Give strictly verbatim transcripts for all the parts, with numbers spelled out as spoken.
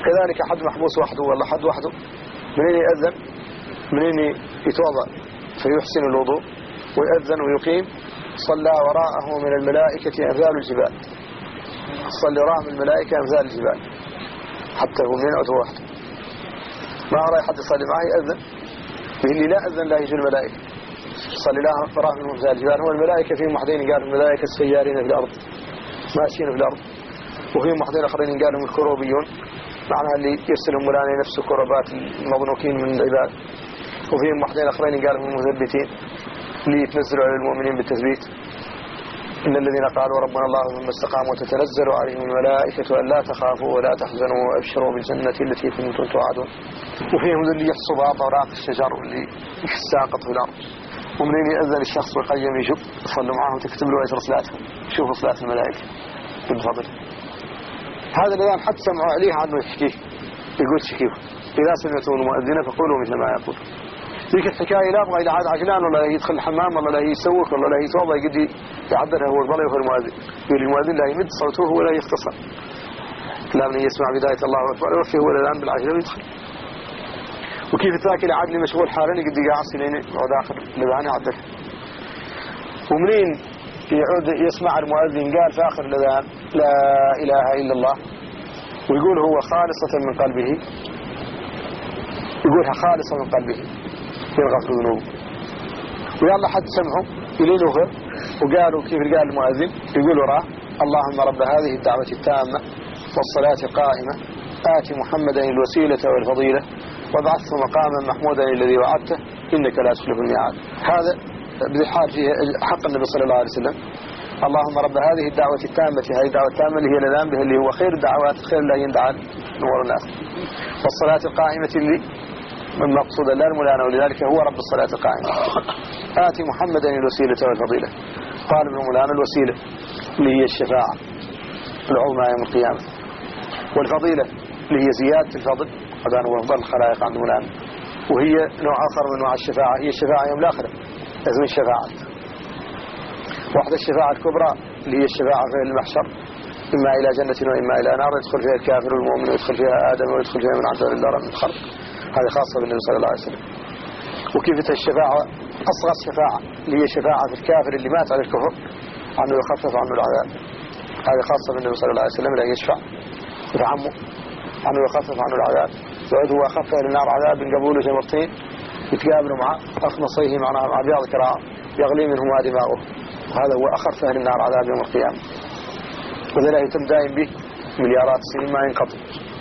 كذلك حد محبوس وحده ولا حد وحده منين يأذن منين يتوضأ فيحسن الوضوء ويأذن ويقيم صلى وراءه من الملائكة أمثال الجبال صلى وراءه من الملائكة أمثال الجبال حتى هو منين أو واحد ما أرى حد يصلي معه يأذن اللي لا أذن لا يجي الملائكة صلى الله وراءه من أمثال الجبال هو الملائكة فيهم وحدين قالوا الملائكة السيارين في الأرض ماشيين في الأرض وفيهم وحدين آخرين قالوا الكروبيون معناها اللي يرسلهم مولانا نفس كربات المضنوكين من العباد وفيهم وحدين آخرين قالوا المثبتين اللي يتنزلوا على المؤمنين بالتثبيت إن الذين قالوا ربنا الله ثم استقاموا وتتنزل عليهم الملائكة أن لا تخافوا ولا تحزنوا وأبشروا بالجنة التي كنتم توعدون وفيهم اللي يحصوا بعض أوراق الشجر واللي يساقط في الأرض ومنين يأذن الشخص ويقيم يشوف صلوا معه وتكتب له أجر صلاتهم شوفوا صلاة الملائكة بالفضل هذا الذي حتى سمعوا عليه عنه يحكيه يقول شكيه إذا سمعتم المؤذن فقولوا مثل ما يقول ذيك الحكاية لا أبغى إلى عاد عجلان ولا يدخل الحمام ولا لا يسوق ولا لا يتوضأ يقدر يعبرها هو الظلي وهو المؤذن يقول المؤذن لا يمد صوته ولا يختصر لا من يسمع بداية الله أكبر يوفي هو الآن بالعجلة ويدخل وكيف تاكل عقلي مشغول حالين يقدر يعصي لين يقعد آخر لذان يعبر ومنين يعود يسمع المؤذن قال في آخر لذان لا إله إلا الله ويقول هو خالصة من قلبه يقولها خالصة من قلبه يغفر ذنوبه ويلا حد سمعوا يلينوه وقالوا كيف قال المؤذن يقول وراه اللهم رب هذه الدعوة التامة والصلاة القائمة آت محمدا الوسيلة والفضيلة وابعثه مقاما محمودا الذي وعدته إنك لا تخلف الميعاد هذا بحال فيه حق النبي صلى الله عليه وسلم اللهم رب هذه الدعوة التامة هذه الدعوة التامة اللي هي الأذان بها اللي هو خير الدعوات خير لا يندعى نور الناس والصلاة القائمة اللي من مقصود لا الملانا ولذلك هو رب الصلاة القائمة آتي محمدا الوسيلة والفضيلة قال ابن مولانا الوسيلة اللي هي الشفاعة العظمى يوم القيامة والفضيلة اللي هي زيادة الفضل هذا هو أفضل الخلائق عند مولانا وهي نوع آخر من نوع الشفاعة هي الشفاعة يوم الآخرة لازم الشفاعة واحدة الشفاعة الكبرى اللي هي الشفاعة في المحشر إما إلى جنة وإما إلى نار يدخل فيها الكافر والمؤمن ويدخل فيها آدم ويدخل فيها من عبد الله من الخلق هذه خاصة بالنبي صلى الله عليه وسلم وكيف الشفاعة أصغر شفاعة اللي هي شفاعة في الكافر اللي مات على الكفر عنه يخفف عنه العذاب هذه خاصة بالنبي صلى الله عليه وسلم لا يشفع يتعمه عنه يخفف عنه العذاب وإذ هو أخف أهل النار عذاب من قبوله جمرتين يتقابلوا معه أخمصيه معناها مع بياض كراع يغلي منهما دماغه وهذا هو أخف أهل النار عذاب يوم القيامة وذا لا يتم دائم به مليارات السنين ما ينقضي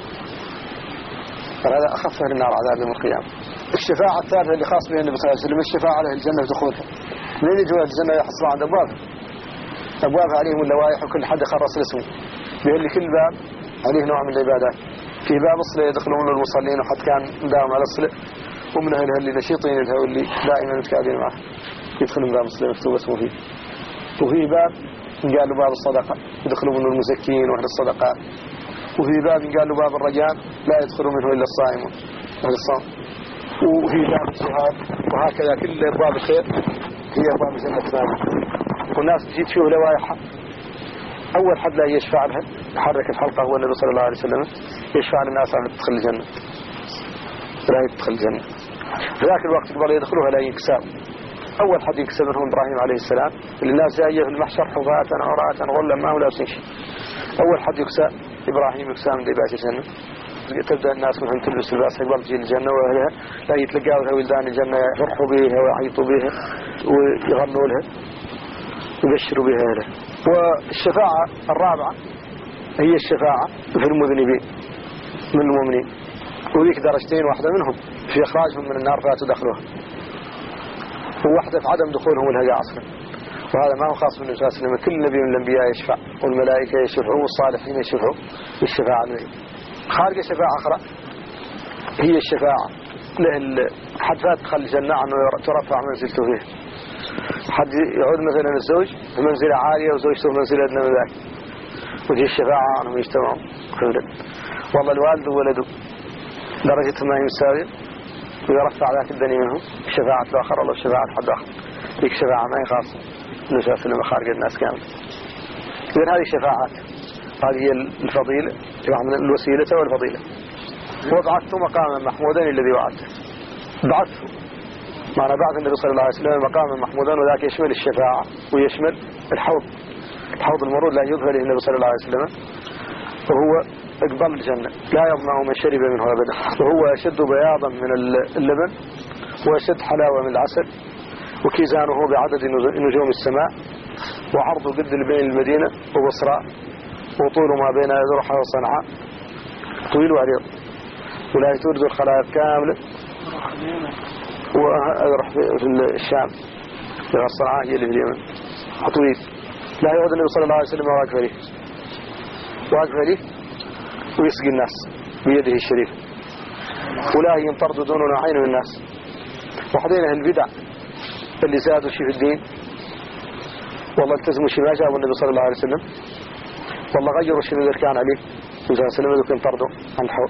فهذا أخف أهل النار عذاب يوم القيامة الشفاعة الثالثة اللي خاص بها النبي صلى الله عليه وسلم الشفاعة له الجنة دخولها منين يجوا الجنة يحصلوا عند أبواب أبواب عليهم اللوائح وكل حد خرص اسمه بيقول كل باب عليه نوع من العبادات في باب الصلاة يدخلون المصلين وحد كان دائم على الصلاة ومن أهلها اللي نشيطين لها واللي دائما متكادين معه يدخلون باب الصلاة مكتوب اسمه فيه وفي باب قالوا باب الصدقة يدخلون منه المزكين وأهل الصدقات وفي باب قالوا باب الرجال لا يدخلوا منه إلا الصائمون أهل الصوم وفي باب الجهاد وهكذا كل أبواب الخير هي أبواب الجنة الثانية والناس تجيد فيه لوائحها أول حد لا يشفع لها يحرك الحلقة هو النبي صلى الله عليه وسلم يشفع للناس عن تدخل الجنة لا يدخل الجنة في ذاك الوقت قبل يدخلوها لا يكسب أول حد يكسب منهم إبراهيم عليه السلام اللي الناس جاية في المحشر حفاة عراة غلا ما هو لابسين شيء أول حد يكسب إبراهيم يكسب من لباس الجنة تبدأ الناس منهم تلبس اللباس قبل تجي الجنة وأهلها لا يتلقاوا لها ولدان الجنة يفرحوا بها ويعيطوا بها ويغنوا لها ويبشروا بها لها والشفاعة الرابعة هي الشفاعة في المذنبين من المؤمنين وذيك درجتين واحدة منهم في إخراجهم من النار فاتوا دخلوها وواحدة في عدم دخولهم لها أصلا وهذا ما هو خاص بالنبي صلى الله عليه وسلم كل نبي من الأنبياء يشفع والملائكة يشفعوا والصالحين يشفعوا بالشفاعة له خارج شفاعة أخرى هي الشفاعة له حد فات دخل الجنة عنه ترفع منزلته فيه حد يعود مثلا الزوج في منزلة عالية وزوجته في منزلة أدنى من ذاك وهي الشفاعة عنهم يجتمعون والله الوالد وولده درجتهم ما هي مساوية ويرفع ذاك الدنيا منهم شفاعة الآخر الله شفاعة حد آخر ذيك شفاعة ما هي خاصة نساس لما خارج الناس كامل غير هذه شفاعات هذه هي الفضيلة من الوسيلة والفضيلة. وبعثت مقاما محمودا الذي وعدته، بعثته معنى بعث النبي صلى الله عليه وسلم مقاما محمودا، وذاك يشمل الشفاعة ويشمل الحوض، الحوض المورود لا يظهر النبي صلى الله عليه وسلم، وهو اقبل الجنة لا يظمأ من شرب منه أبدا، وهو أشد بياضا من اللبن وأشد حلاوة من العسل، وكيزانه بعدد نجوم السماء، وعرضه قد بين المدينة وبصراء، وطول ما بين ذرحة وصنعاء، طويل وعريض، ولا تورد الخلائق كاملة. وأروح في الشام في الصنعاء هي اللي في اليمن، طويل، لا يعود النبي صلى الله عليه وسلم واقف عليه واقف عليه ويسقي الناس بيده الشريف، ولا ينطرد دون نوعين من الناس. وحدين البدع اللي زادوا شيء في الدين، والله التزموا شيء ما جابوا النبي صلى الله عليه وسلم، والله غيروا شيء من كان عليه صلى الله عليه وسلم، ذوك ينطردوا عن الحوض.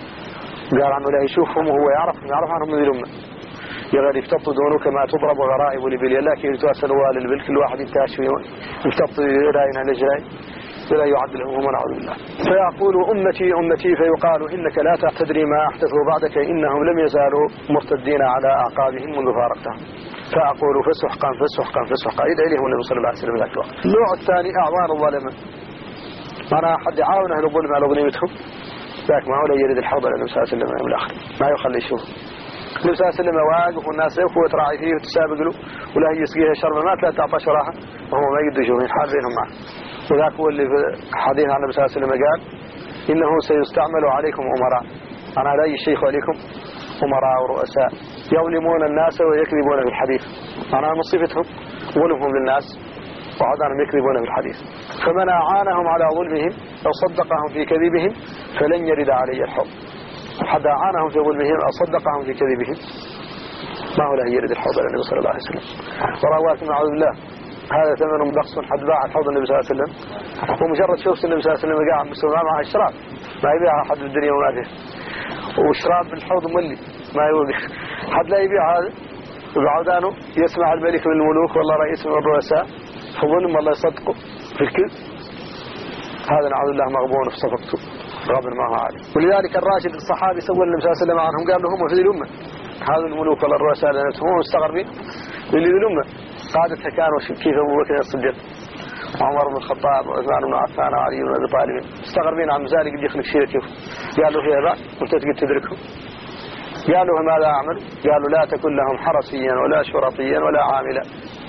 قال عنه لا يشوفهم وهو يعرف يعرف عنهم من الأمة، يغير يفتط دونه كما تضرب غرائب الإبل، لكن يتواصل والي الإبل كل واحد ينتاش يفتط راين على جراي ولا يعد لهم ونعوذ بالله. فيقول أمتي أمتي فيقال إنك لا تدري ما أحدثوا بعدك، إنهم لم يزالوا مرتدين على أعقابهم منذ فارقتهم. فأقول فسحقا فسحقا فسحقا، يدعي لهم النبي صلى الله عليه وسلم ذاك الوقت. النوع الثاني أعوان الظلمة، معناها حد يعاون أهل الظلم على ظلمتهم، ذاك ما هو لا يريد الحوض على النبي صلى الله عليه وسلم من الآخر، ما يخلي يشوف النبي صلى الله عليه وسلم واقف والناس يقفوا وتراعي فيه وتسابق له، ولا يسقيها شرب ما لا تعطش وراها، وهو ما يقدر يشوف حال بينهم معه. وذاك هو اللي في حديث عن النبي صلى الله عليه وسلم قال إنه سيستعمل عليكم أمراء، أنا لا الشيخ عليكم أمراء ورؤساء يظلمون الناس ويكذبون في الحديث، أنا مصيبتهم ظلمهم للناس وعدانهم يكذبون في الحديث. فمن أعانهم على ظلمهم أو صدقهم في كذبهم فلن يرد علي الحوض، حتى أعانهم في ظلمهم أو صدقهم في كذبهم ما هو له يرد الحوض على النبي صلى الله عليه وسلم. ورواك من عبد الله هذا ثمن مدخص حد باع الحوض النبي صلى الله عليه وسلم، ومجرد شوفت النبي صلى الله عليه وسلم قاعد مسلمان معه الشراب ما يبيعها حد الدنيا وما فيه، وشراب بالحوض ملي ما يوقف حد لا يبيع هذا. وبعودانه يسمع الملك من الملوك والله رئيس من الرؤساء فظلم الله يصدقه في الكذب، هذا نعوذ الله مغبون في صفقته غابر ما هو عالم. ولذلك الراشد الصحابي سوى النبي صلى الله عليه وسلم عنهم قال لهم في الأمة هذا الملوك والله الرؤساء لأنهم مستغربين للي الأمة قادتها كانوا كيف أبو بكر الصديق وعمر بن الخطاب وعثمان بن عفان وعلي بن أبي طالب، مستغربين عن مزالي قد يخلق شيء كيف. قالوا فيها ذا وانت تقدر تدركهم، قالوا ماذا أعمل؟ قالوا لا تكن لهم حرسيا ولا شرطيا ولا عاملا،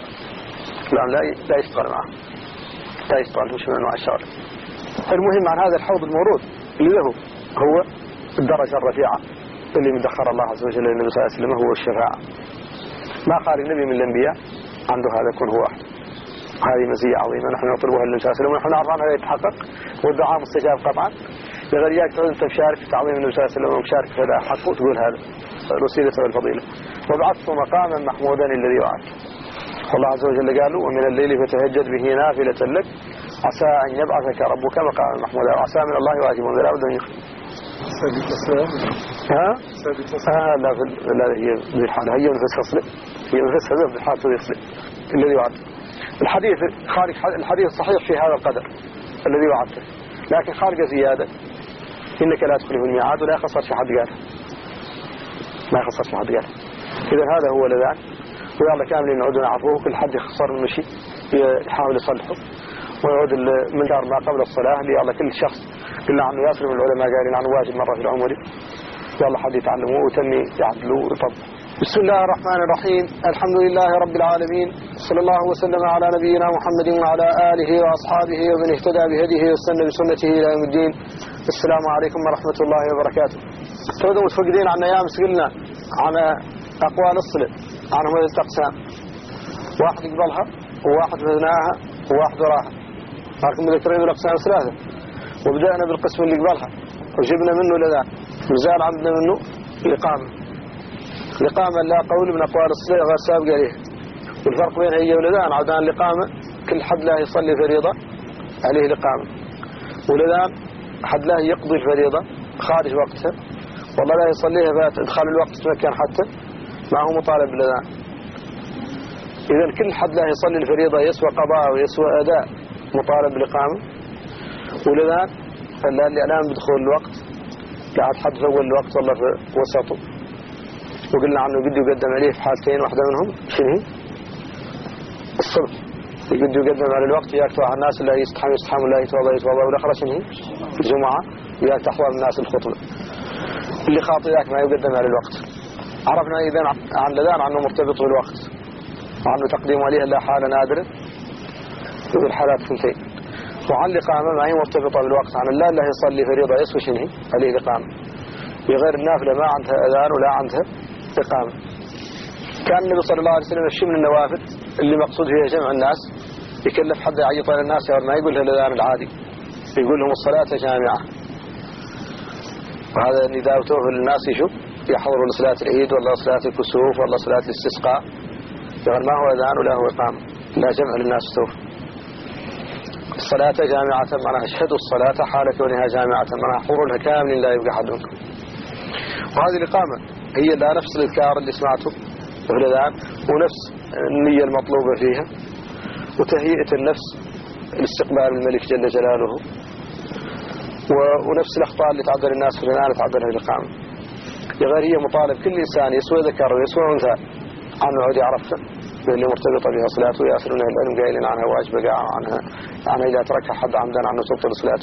لا لا لا يشتغل معه لا يشتغل مش من أنواع الشغل. المهم عن هذا الحوض المورود اللي له هو الدرجة الرفيعة اللي مدخر الله عز وجل للنبي صلى الله عليه وسلم، هو الشفاعة. ما قال النبي من الأنبياء عنده هذا يكون هو واحد، هذه مزية عظيمة نحن نطلبها للنبي صلى الله عليه وسلم، ونحن نعرف عنها يتحقق والدعاء مستجاب قطعا. لغير ياك تقول أنت مشارك في تعظيم النبي صلى الله عليه وسلم ومشارك في هذا حق وتقول هذا الوسيلة والفضيلة. وبعثت مقاما محمودا الذي وعدت، الله عز وجل قالوا ومن الليل فتهجد به نافلة لك عسى أن يبعثك ربك مقاما محمودا، وعسى من الله واجب ولا بد أن يخلق. ها؟ ها لا لا هي بالحالة هي نفس فصل هي نفس هذا بالحالة يخلق الذي وعدت. الحديث خارج الحديث صحيح في هذا القدر الذي وعدته، لكن خارج زيادة إنك لا تخلف الميعاد ولا يخسر في حد قال ما يخسر في حد قال. إذا هذا هو لذان، ويلا كاملين نعود نعرفوه، كل حد يخسر المشي يحاول يصلحه ويعود من دار ما قبل الصلاة ليلا كل شخص قلنا عنه ياسر من العلماء قالين عنه واجب مرة في العمر، يلا حد يتعلمه وتني يعدلوه ويطبق. بسم الله الرحمن الرحيم، الحمد لله رب العالمين، صلى الله وسلم على نبينا محمد وعلى آله وأصحابه ومن اهتدى بهديه واستنى بسنته إلى يوم الدين. السلام عليكم ورحمة الله وبركاته. تودوا متفقدين عن أيام سقلنا عن أقوال الصلة عنهم هذه الأقسام، واحد يقبلها وواحد فذناها وواحد وراها، لكن مذكرين الأقسام ثلاثة، وبدأنا بالقسم اللي يقبلها وجبنا منه لذا مزال عندنا منه الإقامة. الإقامة لا قول من أقوال الصلاة غير سابق عليه، والفرق بين هي ولذان عودان الإقامة كل حد لا يصلي فريضة عليه الإقامة، ولذان حد لا يقضي الفريضة خارج وقتها والله لا يصليها فادخال الوقت تمكن حتى ما هو مطالب بلذان. إذا كل حد لا يصلي الفريضة يسوى قضاء ويسوى أداء مطالب بالإقامة، ولذا اللي الآن بدخول الوقت قاعد حد في أول الوقت والله في وسطه، وقلنا عنه بده يقدم عليه في حالتين، واحدة منهم شنو الصبح يقدر يقدم على الوقت، وياك توعى الناس اللي يستحم يستحم ولا يتوضا يتوضا، والأخرى شنو في الجمعة وياك تحضر الناس الخطبة. اللي خاطئ ذاك ما يقدم على الوقت. عرفنا إذا عن لذان عنه مرتبط بالوقت، وعنه تقديم عليه إلا حالة نادرة والحالات ثنتين. وعن الإقامة ما هي مرتبطة بالوقت، عن الله اللي يصلي فريضة يسوي شنو عليه الإقامة، بغير النافلة ما عندها أذان ولا عندها إقامة. كان النبي صلى الله عليه وسلم يشي من النوافل اللي مقصود فيها جمع الناس، يكلف حد يعيط على الناس ما يقول له الأذان العادي، يقول لهم الصلاة جامعة. وهذا نداء توفى للناس يشوف يحضروا لصلاة العيد ولا صلاة الكسوف ولا صلاة الاستسقاء، يعني ما هو أذان ولا هو إقامة، لا جمع للناس توفى. الصلاة جامعة معناها اشهدوا الصلاة حال كونها جامعة، معناها حضورها كامل لا يبقى حد منكم. وهذه الإقامة هي لا نفس الإذكار اللي سمعته في الأذان، ونفس النية المطلوبة فيها، وتهيئة النفس لاستقبال الملك جل جلاله، ونفس الأخطاء اللي تعذر الناس في الأذان تعذرها الإقامة. غير هي مطالب كل إنسان يسوى ذكر ويسوى أنثى عنه عود يعرفها اللي مرتبطة بها صلاته، ويأثرون العلم قائلين عنها واجبة قاع عنها عنها إذا تركها حد عمدا عنه تبطل صلاته.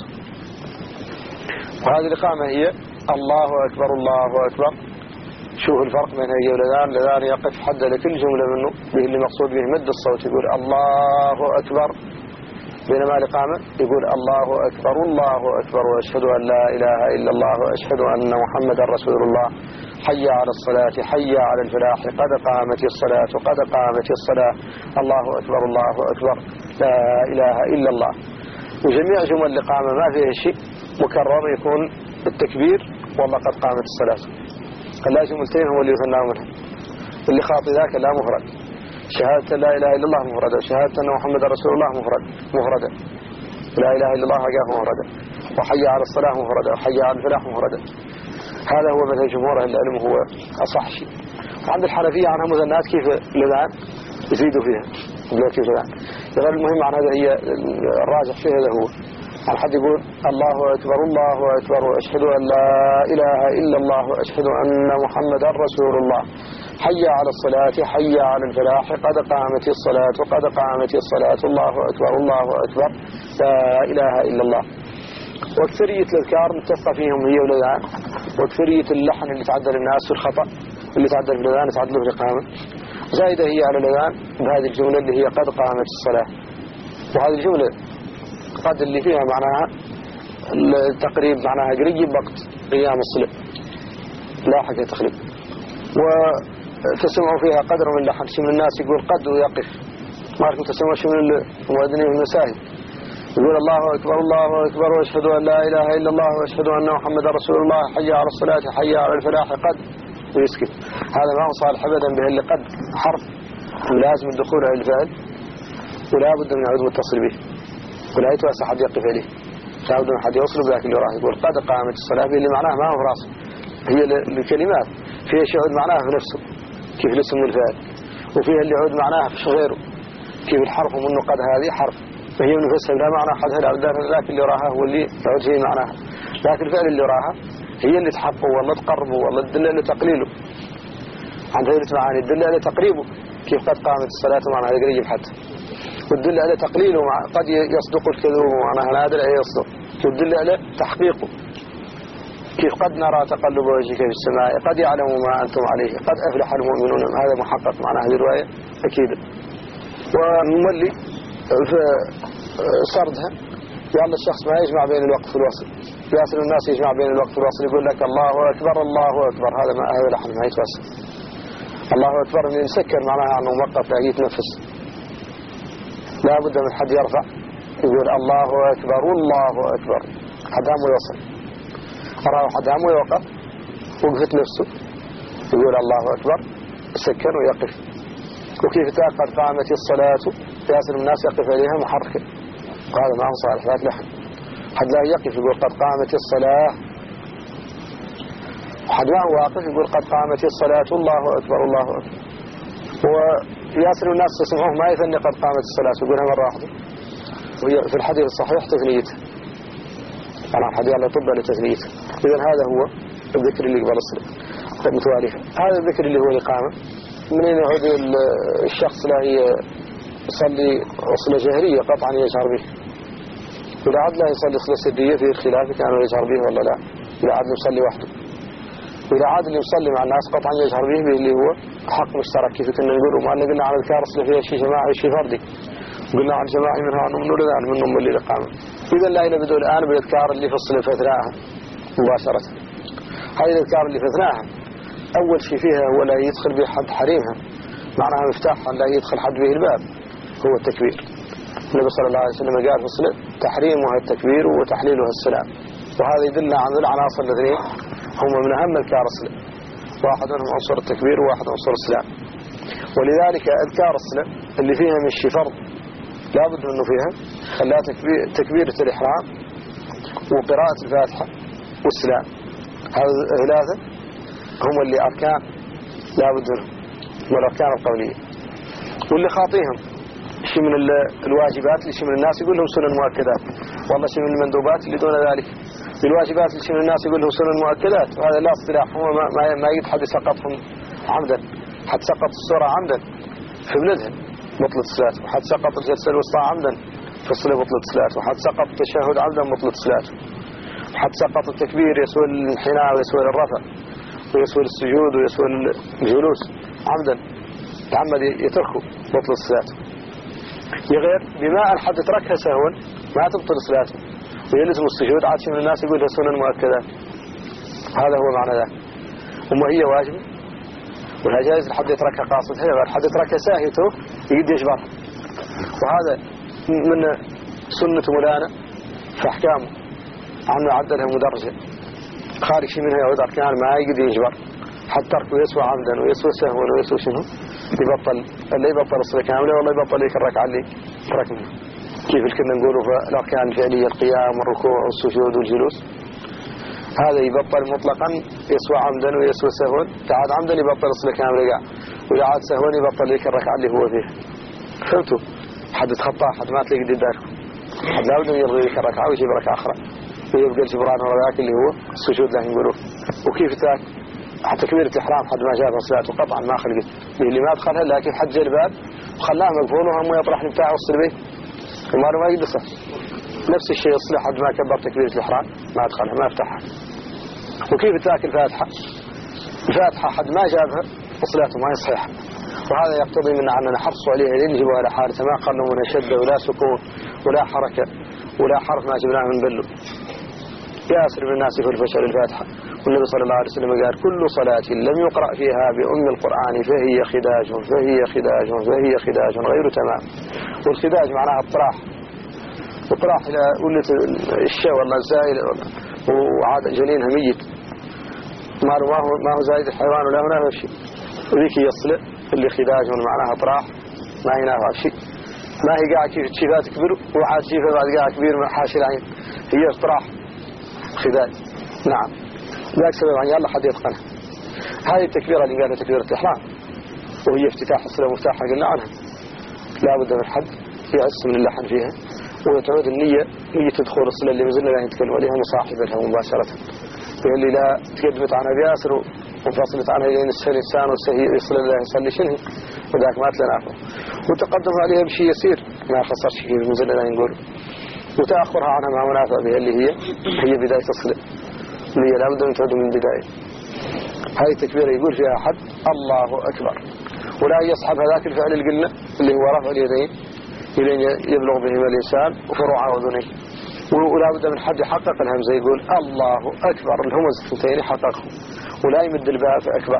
وهذه الإقامة هي الله أكبر الله أكبر. شوف الفرق بين هي والأذان. الأذان يقف حد لكل جملة منه به اللي مقصود به مد الصوت، يقول الله أكبر، بينما الإقامة يقول الله أكبر الله أكبر وأشهد أن لا إله إلا الله وأشهد أن محمدا رسول الله، حي على الصلاة حي على الفلاح قد قامت الصلاة قد قامت الصلاة، الله أكبر الله أكبر لا إله إلا الله. وجميع جمل الإقامة ما فيها شيء مكرر يكون التكبير والله قد قامت الصلاة، لا جملتين هو اللي يثنى منها. اللي خاطئ ذاك لا مفرد، شهادة لا إله إلا الله مفردة، شهادة أن محمد رسول الله مفرد مفردة، لا إله إلا الله حقاه مفردة، وحي على الصلاة مفردة، وحي على الفلاح مفردة. هذا هو مثل جمهور أهل العلم هو أصح شيء. وعند الحنفية عنها مثنات كيف الأذان يزيدوا فيها يقول كيف الأذان. غير المهم عن هذا هي الراجح فيه هذا هو عن حد يقول الله أكبر الله أكبر وأشهد أن لا إله إلا الله وأشهد أن محمدا رسول الله، حي على الصلاة حي على الفلاح قد قامت الصلاة وقد قامت الصلاة، الله أكبر الله أكبر لا إله إلا الله. واكثرية الأذكار متفق فيهم هي والأذان، واكثرية اللحن اللي تعدل الناس في الخطأ اللي تعدل في الأذان تعدله في الإقامة، زائدة هي على الأذان بهذه الجملة اللي هي قد قامت الصلاة. وهذه الجملة قد اللي فيها معناها التقريب، معناها قريب وقت قيام الصلاة لا حاجة تقريب. وتسمعوا فيها قدر من اللحن، شي من الناس يقول قد ويقف، ما لكم تسمعوا شي من المؤذنين والمساجد يقول الله أكبر الله أكبر وأشهد أن لا إله إلا الله وأشهد أن محمدا رسول الله، حي على الصلاة حي على الفلاح قد، ويسكت. هذا ما هو صالح أبدا به اللي قد حرف ولازم الدخول على الفعل، ولا بد من عدو التصل به، ولا يتوسع حد يقف عليه، لا بد من حد يوصل بذاك اللي راه يقول قد قامت الصلاة، اللي معناها ما هو راسه، هي الكلمات فيها شيء يعود معناها في نفسه كيف الاسم والفعل، وفيها اللي يعود معناها في غيره كيف الحرف، ومنه قد هذه حرف فهي نفسها لا معنى حدها لكن اللي راها هو اللي يعود فيه معناها، لكن الفعل اللي راها هي اللي تحقه والله تقربه والله تدل على تقليله. عن هذه المعاني تدل على تقريبه كيف قد قامت الصلاة معناها قريب حتى، وتدل على تقليله مع قد يصدق الكذوب معناها نادر أن يصدق، وتدل على تحقيقه كيف قد نرى تقلب وجهك في السماء قد يعلم ما أنتم عليه قد أفلح المؤمنون، هذا محقق معناها هذه الرواية أكيد. ونملي في سردها يلا الشخص ما يجمع بين الوقف والوصل، ياسر الناس يجمع بين الوقف والوصل يقول لك الله أكبر الله أكبر، هذا ما هذا لحن ما يتوسل. الله أكبر من يسكر معناها أنه موقف لا يتنفس، لا بد من حد يرفع يقول الله أكبر الله أكبر حد عمو يوصل، أراه حد عمو يوقف وقفت نفسه يقول الله أكبر يسكر ويقف. وكيف قد قامت الصلاة ياسر الناس يقف عليها محركة، وهذا ما هو صالح لا لحن. حد لا يقف يقول قد قامت الصلاة، حد ما هو واقف يقول قد قامت الصلاة الله أكبر الله أكبر. وياسر الناس تسمعوه ما يثني قد قامت الصلاة يقولها مرة واحدة، وهي في الحديث الصحيح تثنيته أنا حد يلا طب لتثبيت. إذا هذا هو الذكر اللي قبل الصلاة متواليها. هذا الذكر اللي هو الإقامة منين يعود الشخص لا يصلي صلاة جهرية قطعا يجهر به، وإذا عاد لا يصلي صلاة سرية في الخلاف كانوا يجهر به ولا لا، إذا عاد يصلي وحده، وإذا عاد اللي يصلي مع الناس قطعا يجهر به اللي هو حق مشترك. كيف كنا نقول وما قلنا على الذكر الصلاة فيها شيء جماعي وشيء فردي، قلنا عن جماعي منها أنه من ولدان منهم اللي الإقامة. إذا لا نبدأ الآن بالأذكار اللي في الصلاة في أثناءها مباشرة. هذه الأذكار اللي في أثناءها أول شيء فيها هو لا يدخل به حد حريمها، معناها مفتاحها لا يدخل حد به الباب هو التكبير. النبي صلى الله عليه وسلم قال في الصلاة تحريمها التكبير وتحليلها السلام، وهذا يدلنا عن العناصر الاثنين هم من أهم أذكار الصلاة، واحد منهم عنصر التكبير وواحد عنصر السلام. ولذلك أذكار الصلاة اللي فيها من شيء فرض لا بد منه فيها خلاها تكبير تكبيرة الإحرام وقراءة الفاتحة والسلام. هذا ثلاثة هم اللي أركان لا بد منهم والأركان القولية. واللي خاطيهم شيء من الواجبات اللي شيء من الناس يقول لهم سنن مؤكدات، والله شيء من المندوبات اللي دون ذلك. الواجبات اللي شيء من الناس يقول لهم سنن مؤكدات، وهذا لا اصطلاح، هو ما ما, ما يجد حد يسقطهم عمدا. حد سقط السورة عمدا في بلدها بطلت صلاته، وحد سقط الجلسة الوسطى عمدا في الصلاة بطلت صلاته، وحد سقط التشهد عمدا بطلت صلاته، وحد سقط التكبير يسوى الانحناء ويسوى الرفع ويسوى السجود ويسوى الجلوس عمدا تعمد يتركه بطلت صلاته. يغير بما أن حد تركها سهوا ما تبطل صلاته ويلزم السجود، عاد شيء من الناس يقول لها سنن مؤكدات. هذا هو معنى ذلك. وما هي واجبة ولا جائز لحد يتركها قاصد، هي حد يتركها ساهيته يقد يجبرها، وهذا من سنة مولانا في أحكامه عنه عدلها مدرجة خارج شيء منها يعود أركان ما يقد يجبر، حتى تركه يسوى عمدا ويسوى سهوا ويسوى شنو يبطل اللي يبطل الصلاة كاملة والله يبطل يك الركعة اللي تركها. كيف كنا نقوله في الأركان الفعلية القيام والركوع والسجود والجلوس، هذا يبطل مطلقا يسوى عمدا ويسوى سهوا، تعاد عمدا يبطل الصلاة كاملة قاع، وإذا عاد سهوا يبطل يك الركعة اللي هو فيها. فهمتوا؟ حد تخطأ حد ما تلاقي قدامك، حد لا بد يلغي يك الركعة ويجيب ركعة أخرى ويبقى الجبران ولا ذاك اللي هو السجود له يقولوه. وكيف ذاك حتى كبيرة الإحرام حد ما جاب صلاته قطعا ما خلقت اللي ما أدخلها، لكن حد جاء الباب وخلاها مقفول وهم يطرح بتاعه وصل به وما ما يقدسه. نفس الشيء يصلح حد ما كبر تكبيرة الإحرام ما أدخلها ما أفتحها. وكيف ذاك الفاتحة الفاتحة حد ما جابها وصلاته ما يصحيح، وهذا يقتضي من أننا نحرص عليها لنجب على حالته ما قلنا من شدة ولا سكون ولا حركة ولا حرف ما جبناه من بلو. ياسر من الناس في الفشل الفاتحة، والنبي صلى الله عليه وسلم قال كل صلاة لم يقرأ فيها بأم القرآن فهي خداج فهي خداج فهي خداج غير تمام. والخداج معناها الطراح، وطراح إلى ولة الشيء والله زائل وعاد جنينها ميت ما هو ما هو زائد الحيوان ولا هنا هو شيء، وذيك يصلح اللي خداج معناها طراح ما هي نافع شيء، ما هي قاعد كيف تشيفها تكبر وعاد شيفها بعد قاعد كبير حاشي العين، هي طراح خداج. نعم ذاك سبب عن يلا حد يتقنها. هذه التكبيرة اللي قالها تكبيرة الإحرام وهي افتتاح الصلاة مفتاحها قلنا عنها لا بد من حد يعس من اللحن فيها، ويتعود النية نية تدخل الصلاة اللي مازلنا لا يتكلم عليها مصاحبة لها مباشرة، اللي لا تقدمت عنها بياسر وفصلت عنها لين السهل الإنسان والسهي يصلي الله يصلي شنه وذاك ما تلنافه، وتقدم عليها بشيء يسير ما خسر شيء مازلنا لا نقول، وتأخرها عنها ما منافع بها اللي هي هي بداية الصلاة اللي لا بد أن تعود من البداية. هذه التكبيرة يقول فيها أحد الله أكبر، ولا يصحب هذاك الفعل اللي قلنا اللي هو رفع اليدين إلين يبلغ بهما الإنسان وفروع أذنيه، ولا بد من حد يحقق الهمزة يقول الله أكبر الهمز الثنتين يحققهم، ولا يمد الباء في أكبر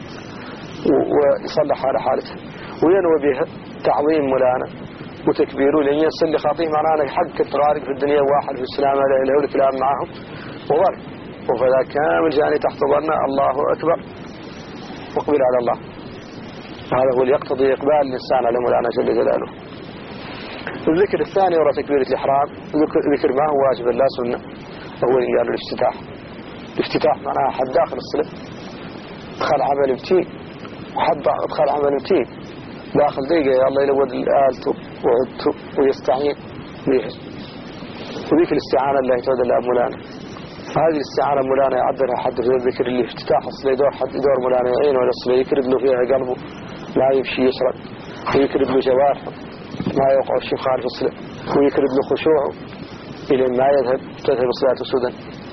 ويصلح على حالته وينوى بها تعظيم مولانا وتكبيره لأن يصلي خاطيه معناه حق التغارق في الدنيا واحد في السلام لا إله إلا الكلام معهم وظل، وفذا كامل جاني تحت ظلنا الله أكبر واقبل على الله. هذا هو اللي يقتضي إقبال الإنسان على مولانا جل جلاله. الذكر الثاني وراء تكبيرة الإحرام ذكر ما هو واجب لا سنة، أول قالوا الافتتاح. الافتتاح معناها حد داخل الصلاة دخل عمل بتين وحد دخل عمل بتين داخل دقيقة يا الله يلود الآلته وعدته ويستعين بها وذيك الاستعانة اللي تعود لها مولانا. هذه الاستعانة مولانا يعدلها حد في الذكر اللي افتتاح الصلاة يدور حد يدور مولانا يعين ولا الصلاة يكرد له فيها قلبه لا يمشي يشرب، ويكرد له جوارحه ما يوقع الشيء خارج الصلاة، ويكرد له خشوعه إلى ما يذهب تذهب صلاة سودا.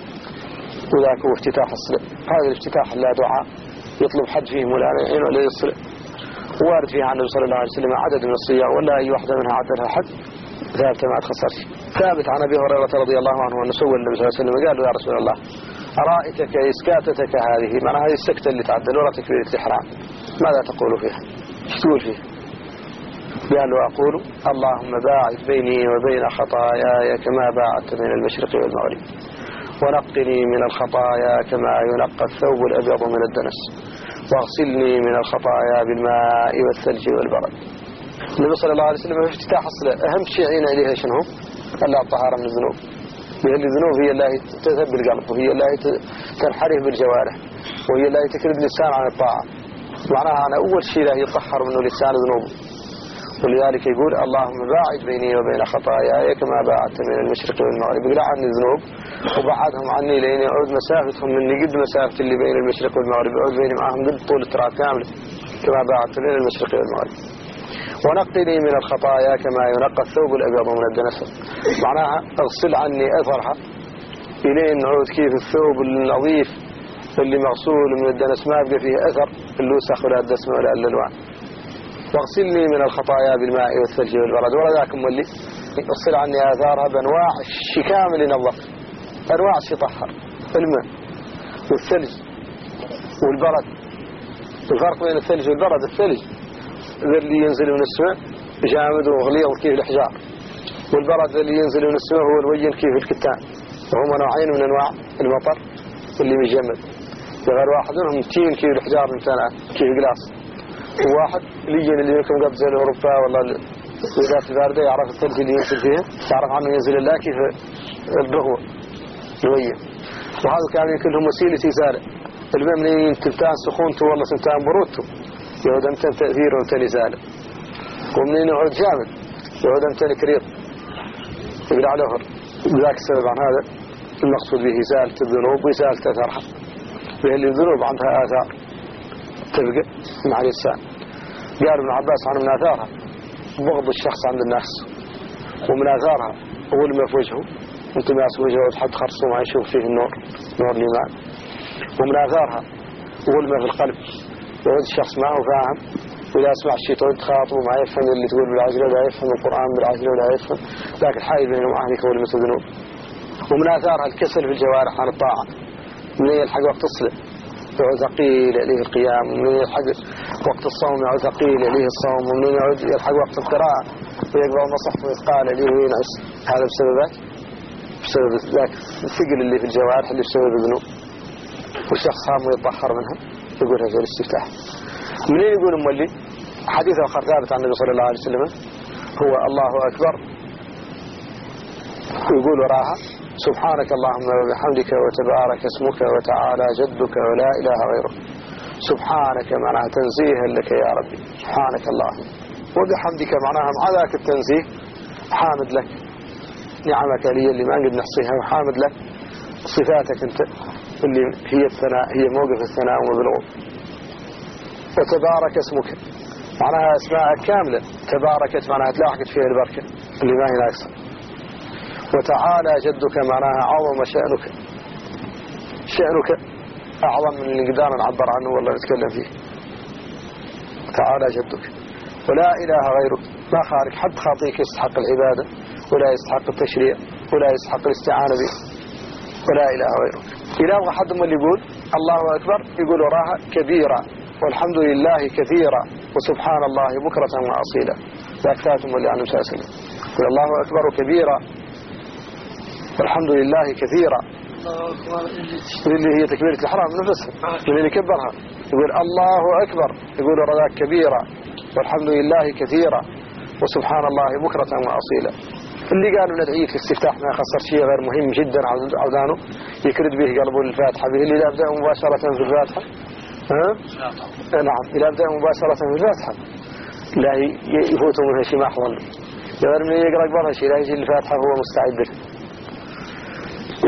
وذاك هو افتتاح الصلاة. هذا الافتتاح لا دعاء يطلب حد فيه مولانا يعين ولا الصلاة. وارد فيها عن النبي صلى الله عليه وسلم عدد من الصيام ولا أي واحدة منها عدلها حد ثابت ما تخسرش. ثابت عن أبي هريرة رضي الله عنه أنه سوى النبي صلى الله عليه وسلم قال له يا رسول الله أرأيتك إسكاتتك هذه، معنى هذه السكتة اللي تعدل ولا تكبيرة الإحرام، ماذا تقول فيها؟ ايش تقول فيها؟ قال له أقول اللهم باعد بيني وبين خطاياي كما باعدت بين المشرق والمغرب، ونقني من الخطايا كما ينقى الثوب الأبيض من الدنس، واغسلني من الخطايا بالماء والثلج والبرد. النبي صلى الله عليه وسلم في افتتاح الصلاة أهم شيء عين إليها شنو؟ ألا الطهارة من الذنوب. لأن الذنوب هي الله تذهب بالقلب، وهي الله تنحرف بالجوارح، وهي الله تكرد اللسان عن الطاعة. معناها أنا أول شيء لا يطهر منه لسان ذنوبه. ولذلك يقول اللهم باعد بيني وبين خطاياي كما باعدت من المشرق والمغرب. اقلع عني الذنوب وبعدهم عني لين يعود مسافتهم مني قد مسافة اللي بين المشرق والمغرب، يعود بيني معهم قد طول التراب كامل كما باعدت بين المشرق والمغرب. ونقني من الخطايا كما ينقى الثوب الأبيض من الدنس. معناها اغسل عني أثرها إلين نعود كيف الثوب النظيف اللي مغسول من الدنس ما يبقى فيه أثر اللوسخ ولا الدسم ولا الألوان. واغسلني من الخطايا بالماء والثلج والبرد. ولا ذاك مولي اغسل عني آثارها بأنواع الشي كامل ينظف، أنواع الشي طهر، الماء والثلج والبرد. الفرق بين الثلج والبرد، الثلج ذا اللي ينزل من السماء جامد وغليظ كيف الحجار، والبرد ذا اللي ينزل من السماء هو الوين كيف الكتان. وهما نوعين من أنواع المطر اللي مجمد. غير واحد منهم تين كيف الحجار من سنة كيف قلاص، وواحد ليجن اللي يمكن قبل زي أوروبا والله الولايات الباردة يعرف الثلج اللي ينزل فيها، يعرف عنه ينزل الله كيف الرهوة الوين. وهذا كان كلهم وسيلة إزالة. الماء منين تمتان سخونته والله تمتان برودته يعود أمتن تأثير ومتن إزالة، ومنين يعود جامد يعود أمتن كريط يقلع لهر. بذاك السبب عن هذا المقصود به إزالة الذنوب وإزالة أثرها، لأن الذنوب عندها آثار تبقى مع الإنسان. قال ابن عباس عن من آثارها بغض الشخص عند الناس، ومن آثارها أول ما في وجهه انتماس وجهه وتحط خرصه ما يشوف فيه النور، نور الإيمان. ومن آثارها أول ما في القلب يعود الشخص معه فاهم، وإذا أسمع الشيء تعود تخاطبه ما يفهم اللي تقول بالعجلة ولا يفهم القرآن بالعجلة ولا يفهم، لكن الحائل بينه وأهلك هو اللي مثل ذنوب. ومن آثارها الكسل في الجوارح عن الطاعة، من يلحق وقت الصلاة يعود ثقيل إليه القيام، ومن يلحق وقت الصوم يعود ثقيل إليه الصوم، ومن يعود يلحق وقت القراءة ويقبل النصح ويثقال إليه وينعس. هذا بسببات بسبب ذاك الثقل اللي في الجوارح اللي بسبب الذنوب، والشخص هام يتطهر منها يقول هذا الاستفتاح. منين يقول مولي؟ حديث آخر ثابت عن النبي صلى الله عليه وسلم هو الله أكبر، ويقول وراها سبحانك اللهم وبحمدك وتبارك اسمك وتعالى جدك ولا إله غيرك. سبحانك معناها تنزيها لك يا ربي، سبحانك اللهم، وبحمدك معناها مع ذاك التنزيه حامد لك نعمك لي اللي ما نقدر نحصيها، وحامد لك صفاتك انت اللي هي الثناء، هي موقف الثناء وبالغض. وتبارك اسمك معناها اسماء كاملة، تباركت معناها تلاحقت فيها البركة اللي ما هي ناقصة. وتعالى جدك معناها عظم شأنك، شأنك أعظم من اللي قدرنا نعبر عنه والله نتكلم فيه. تعالى جدك ولا إله غيرك، ما خارج حد خاطيك يستحق العبادة ولا يستحق التشريع ولا يستحق الاستعانة به، ولا إله غيرك. إذا أبغى حد من اللي يقول الله أكبر يقول وراها كبيرة والحمد لله كثيرا وسبحان الله بكرة وأصيلا. ذاك ثابت من اللي عنه ساسل يقول الله أكبر كبيرا والحمد لله كثيرا، اللي هي تكبيرة الحرام نفسها من اللي كبرها يقول الله أكبر، يقول وراك كبيرا والحمد لله كثيرا وسبحان الله بكرة وأصيلا. اللي قالوا ندعيه في الاستفتاح ما يخسر شيء غير مهم جدا عودانه يكرد به قلبه الفاتحة به اللي يبدأ مباشرة في الفاتحة. ها؟ نعم إذا أبدأ مباشرة في الفاتحة لا يفوتوا منها شيء ما حضن، غير من يقرأ قبلها شيء لا يجي الفاتحة هو مستعد له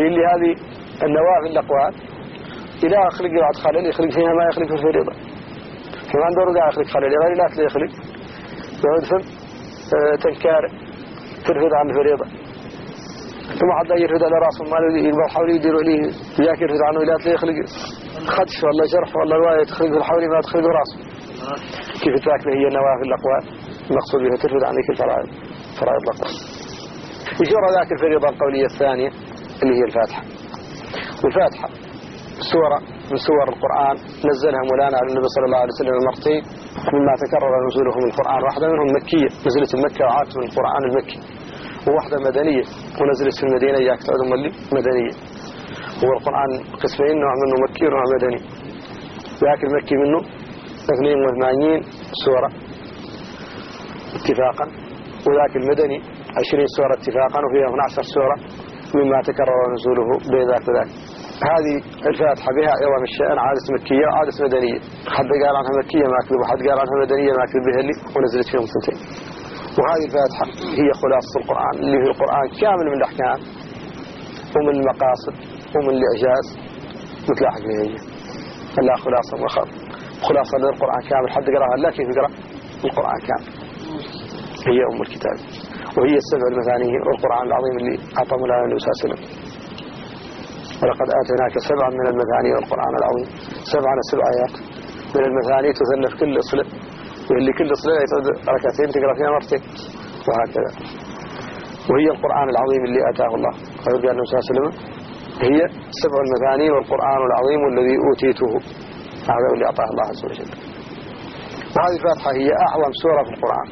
اللي هذه النوافل الأقوال إلى أخلق بعد خلل يخلق فيها ما يخلق في الفريضة فما عنده رجع يخلق خلل غير لا تلي يخلق يعود فم تنكار ترفض عن الفريضة ثم حتى يرفض على رأسه ما يقبل حولي يدير عليه وياك يرفض عنه لا تلي يخلق خدش والله جرح والله رواية تخلق في الحولي ما تخلق رأسه كيف تاكل هي النوافل الأقوال المقصود بها ترفض عنك الفرائض فرائض الأقوال يجور ذاك الفريضة القولية الثانية اللي هي الفاتحة والفاتحة سورة من سور القرآن نزلها مولانا على النبي صلى الله عليه وسلم مرتين مما تكرر نزوله من القرآن واحدة منهم مكية نزلت المكة وعادت من القرآن المكي وواحدة مدنية ونزلت في المدينة إياك تعود ملي مدنية هو القرآن قسمين نوع منه مكي ونوع مدني ذاك المكي منه اثنين وثمانين سورة اتفاقا وذاك المدني عشرين سورة اتفاقا وفيها اثنتا عشرة سورة مما تكرر نزوله بذاك وذاك هذه الفاتحة بها عظم الشأن عادة مكية وعادة مدنية حد قال عنها مكية ما أكذب وحد قال عنها مدنية ما أكذب بها اللي ونزلت فيهم سنتين وهذه الفاتحة هي خلاصة القرآن اللي في القرآن كامل من الأحكام ومن المقاصد ومن الإعجاز مثل حقها هي لا خلاصة وخط خلاصة للقرآن كامل حد قراها لا كيف يقرأ القرآن كامل هي أم الكتاب وهي السبع المثاني والقرآن العظيم اللي أعطى مولانا النبي صلى الله عليه وسلم ولقد آتيناك سبعا من المثاني والقرآن العظيم سبعا سبع آيات من المثاني تثنى في كل إصلاء واللي كل إصلاء يتعد ركعتين تقرأ فيها مرتين وهكذا وهي القرآن العظيم اللي آتاه الله قال النبي صلى الله عليه وسلم هي سبع المثاني والقرآن العظيم الذي أوتيته هذا اللي أعطاه الله عز وجل وهذه الفاتحة هي أعظم سورة في القرآن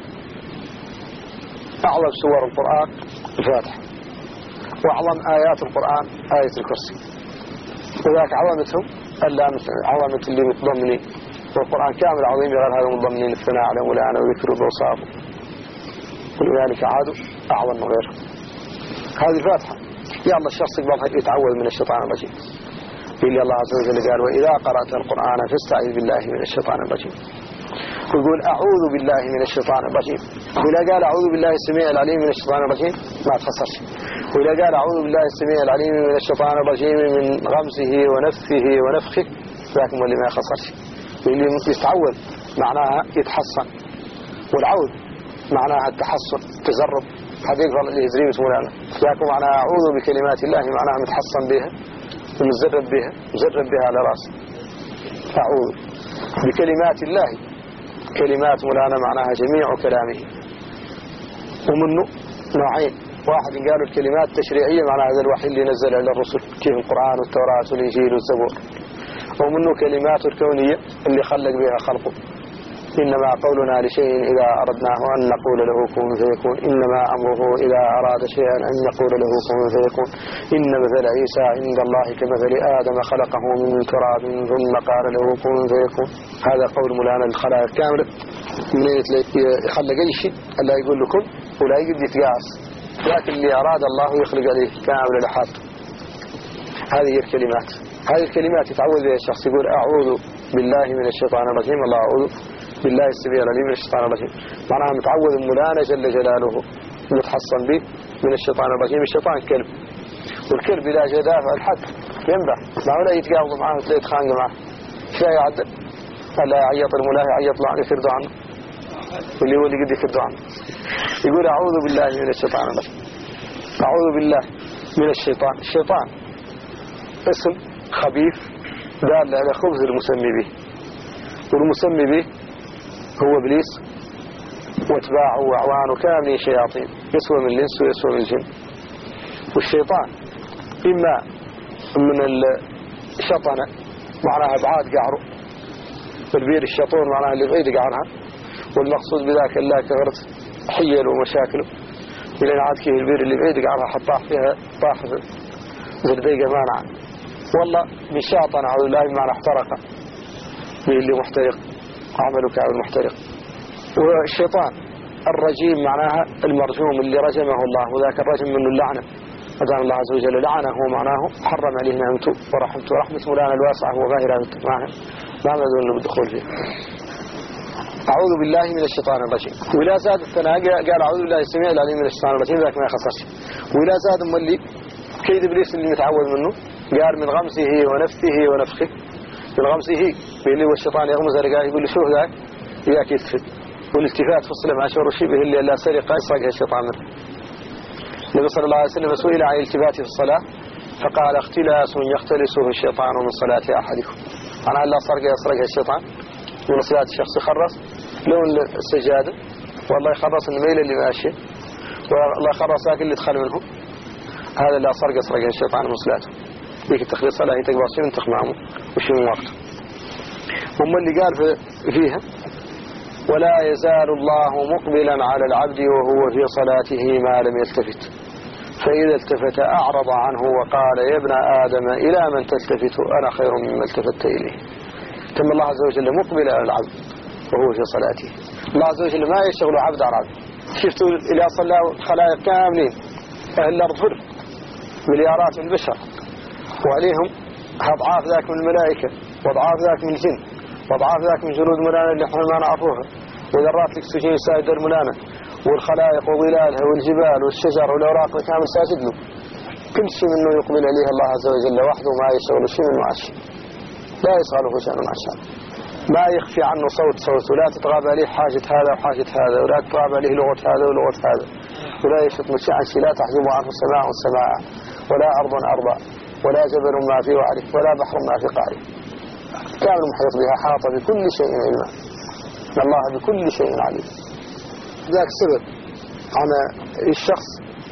أعظم سور القرآن الفاتحة وأعظم آيات القرآن آية الكرسي وذاك عظمتهم ألا عظمة اللي متضمنين والقرآن كامل عظيم غير هذا متضمنين الثناء على مولانا وذكر وصافه ولذلك عادوا أعظم من غيره هذه الفاتحة يا الله الشخص يقبل يتعوذ من الشيطان الرجيم اللي الله عز وجل قال وإذا قرأت القرآن فاستعذ بالله من الشيطان الرجيم ويقول أعوذ بالله من الشيطان الرجيم وإذا قال أعوذ بالله السميع العليم من الشيطان الرجيم ما تخسرش وإذا قال أعوذ بالله السميع العليم من الشيطان الرجيم من غمزه ونفثه ونفخه ذاك اللي ما يخسرش اللي يتعوذ معناها يتحصن والعوذ معناها التحصن تزرب حديث اللي يزري بسمولانا ذاك معناها أعوذ بكلمات الله معناها متحصن بها ومزرب بها مزرب بها على رأسه أعوذ بكلمات الله كلمات مولانا معناها جميع كلامه ومنه نوعين واحد قالوا الكلمات التشريعية معناها هذا الوحي اللي نزل على الرسل كيف القرآن والتوراة والإنجيل والزبور ومنه كلمات الكونية اللي خلق بها خلقه إنما قولنا لشيء إذا أردناه أن نقول له كن فيكون إنما أمره إذا أراد شيئا أن يقول له كن فيكون إن مثل عيسى عند الله كمثل آدم خلقه من تراب ثم قال له كن فيكون هذا قول مولانا الخلائق كاملة من يخلق أي شيء ألا يقول له كن ولا يقدر يتقاس لكن اللي أراد الله يخلق عليه كامل لحاته هذه هي الكلمات هذه الكلمات يتعوذ بها الشخص يقول أعوذ بالله من الشيطان الرجيم الله أعوذ بالله السميع العليم من الشيطان الرجيم معناها متعوذ مولانا جل جلاله متحصن به من الشيطان الرجيم الشيطان كلب والكلب لا جدافع الحد ينبح ما ولا يتقاوض معه ولا يتخانق معه شيء يعدل ألا يعيط المولاه يعيط له يفردوا عنه واللي هو اللي قد يفردوا عنه يقول أعوذ بالله من الشيطان الرجيم أعوذ بالله من الشيطان الشيطان اسم خبيث دال على خبث المسمي به والمسمي به هو إبليس واتباعه وأعوانه كاملين شياطين يسوى من الإنس ويسوى من الجن والشيطان إما من الشطنة معناها بعاد قعره والبير الشطون معناها اللي بعيد قعرها والمقصود بذاك الله كغرت حيل ومشاكله إلى عاد كيه البير اللي بعيد قعرها حطاح فيها طاح زرديقة مانعة والله بشاطن أعوذ بالله بمعنى احترق به اللي محترق عملك أو المحترق والشيطان الرجيم معناها المرجوم اللي رجمه الله وذاك الرجم منه اللعنة أدان الله عز وجل لعنه معناه حرم عليه نعمته ورحمته ورحمة مولانا الواسعة وظاهرة معه ما مدون بالدخول فيه أعوذ بالله من الشيطان الرجيم ولا زاد الثناء قال أعوذ بالله السميع العليم من الشيطان الرجيم ذاك ما يخصص ولا زاد مولي كيد إبليس اللي متعود منه قال من غمسه ونفثه ونفخه. من غمسه بيلي والشيطان يغمز رجال يقول له شو ذاك ياك يتفت. والالتفات في الصلاة مع شعور شبه اللي لا سرقة يسرقها الشيطان منه. النبي صلى الله عليه وسلم سئل عن الالتفات في الصلاة فقال اختلاس يختلسه الشيطان من صلاة أحدكم. أنا لا سرقة يسرقها الشيطان من صلاة الشخص يخرص لون السجادة والله يخرص الميل اللي ماشي والله يخرص ذاك اللي دخل منه. هذا لا سرقة يسرقها الشيطان من صلاته. ذيك التخليص لا هي تقبل شيء من تخمامه وشيء من وقته. هم اللي قال فيها ولا يزال الله مقبلا على العبد وهو في صلاته ما لم يلتفت فإذا التفت أعرض عنه وقال يا ابن آدم إلى من تلتفت أنا خير مما التفت إليه. تم الله عز وجل مقبل على العبد وهو في صلاته. الله عز وجل ما يشغل عبد على عبد. شفتوا إلى صلى خلائق كاملين أهل الأرض فر مليارات من البشر وعليهم أضعاف ذاك من الملائكة وأضعاف ذاك من الجن وأضعاف ذاك من جنود ملانة اللي احنا ما نعرفوها وذرات الأكسجين سائدة الملانة والخلائق وظلالها والجبال والشجر والأوراق كامل ساجد له. كل شيء منه يقبل عليه الله عز وجل وحده ما يشغل شيء منه عشي لا يشغله شأن عشان ما يخفي عنه صوت صوت ولا تتغاب عليه حاجة هذا وحاجة هذا ولا تتغاب عليه لغة هذا ولغة هذا ولا يشط مشاعر شيء لا تحجب عنه سماع سماع ولا أرض أرضا ولا جبل ما في وعره ولا بحر ما في قعره. كامل محيط بها حاط بكل شيء علما الله بكل شيء عليم. ذاك السبب عن الشخص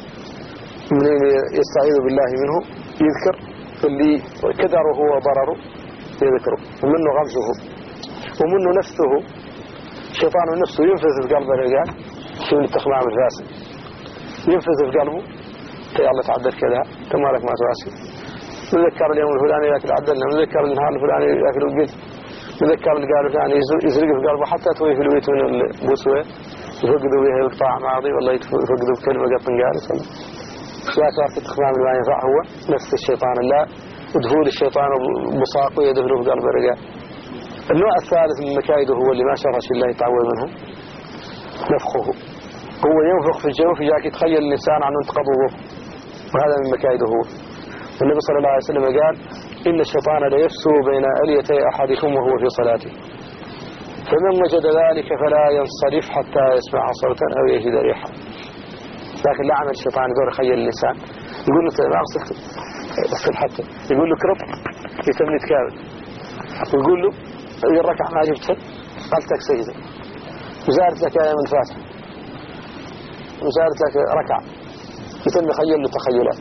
من يستعيذ بالله منه يذكر اللي كدره وضرره يذكره ومنه غمزه ومنه نفسه شيطان نفسه ينفذ في قلب الرجال شو من التخمام الفاسد ينفذ في قلبه تي الله تعدل كذا تمالك ما تواسي نذكر اليوم الفلاني ياكل عدلنا نذكر النهار الفلاني ياكل القد نذكر اللي قالوا يعني يزرق في قلبه حتى توي في البيت من البوسوة يفقدوا بها يقطع ماضي والله يفقدوا بكلمة قطن قالس لا تعرف التخمام اللي ما ينفع هو نفس الشيطان لا ودخول الشيطان بصاقه يدخله في قلب الرجال. النوع الثالث من مكايده هو اللي ما شرش الله يتعوذ منه نفخه. هو ينفخ في الجوف يجاك يتخيل الإنسان عنه انتقضه وهذا من مكايده هو. النبي صلى الله عليه وسلم قال إن الشيطان لا يفسو بين أليتي أحدكم وهو في صلاته فمن وجد ذلك فلا ينصرف حتى يسمع صوتا أو يجد ريحا. لكن لا عمل الشيطان يدور يخيل الإنسان يقول له ما أغسلت أغسل حتى يقول له كرب يتمني كامل ويقول له الركعة ما جبتها قلتك سجدة وزارت لك آية من فاتح وزارت لك ركعة يتم يخيل له تخيلات.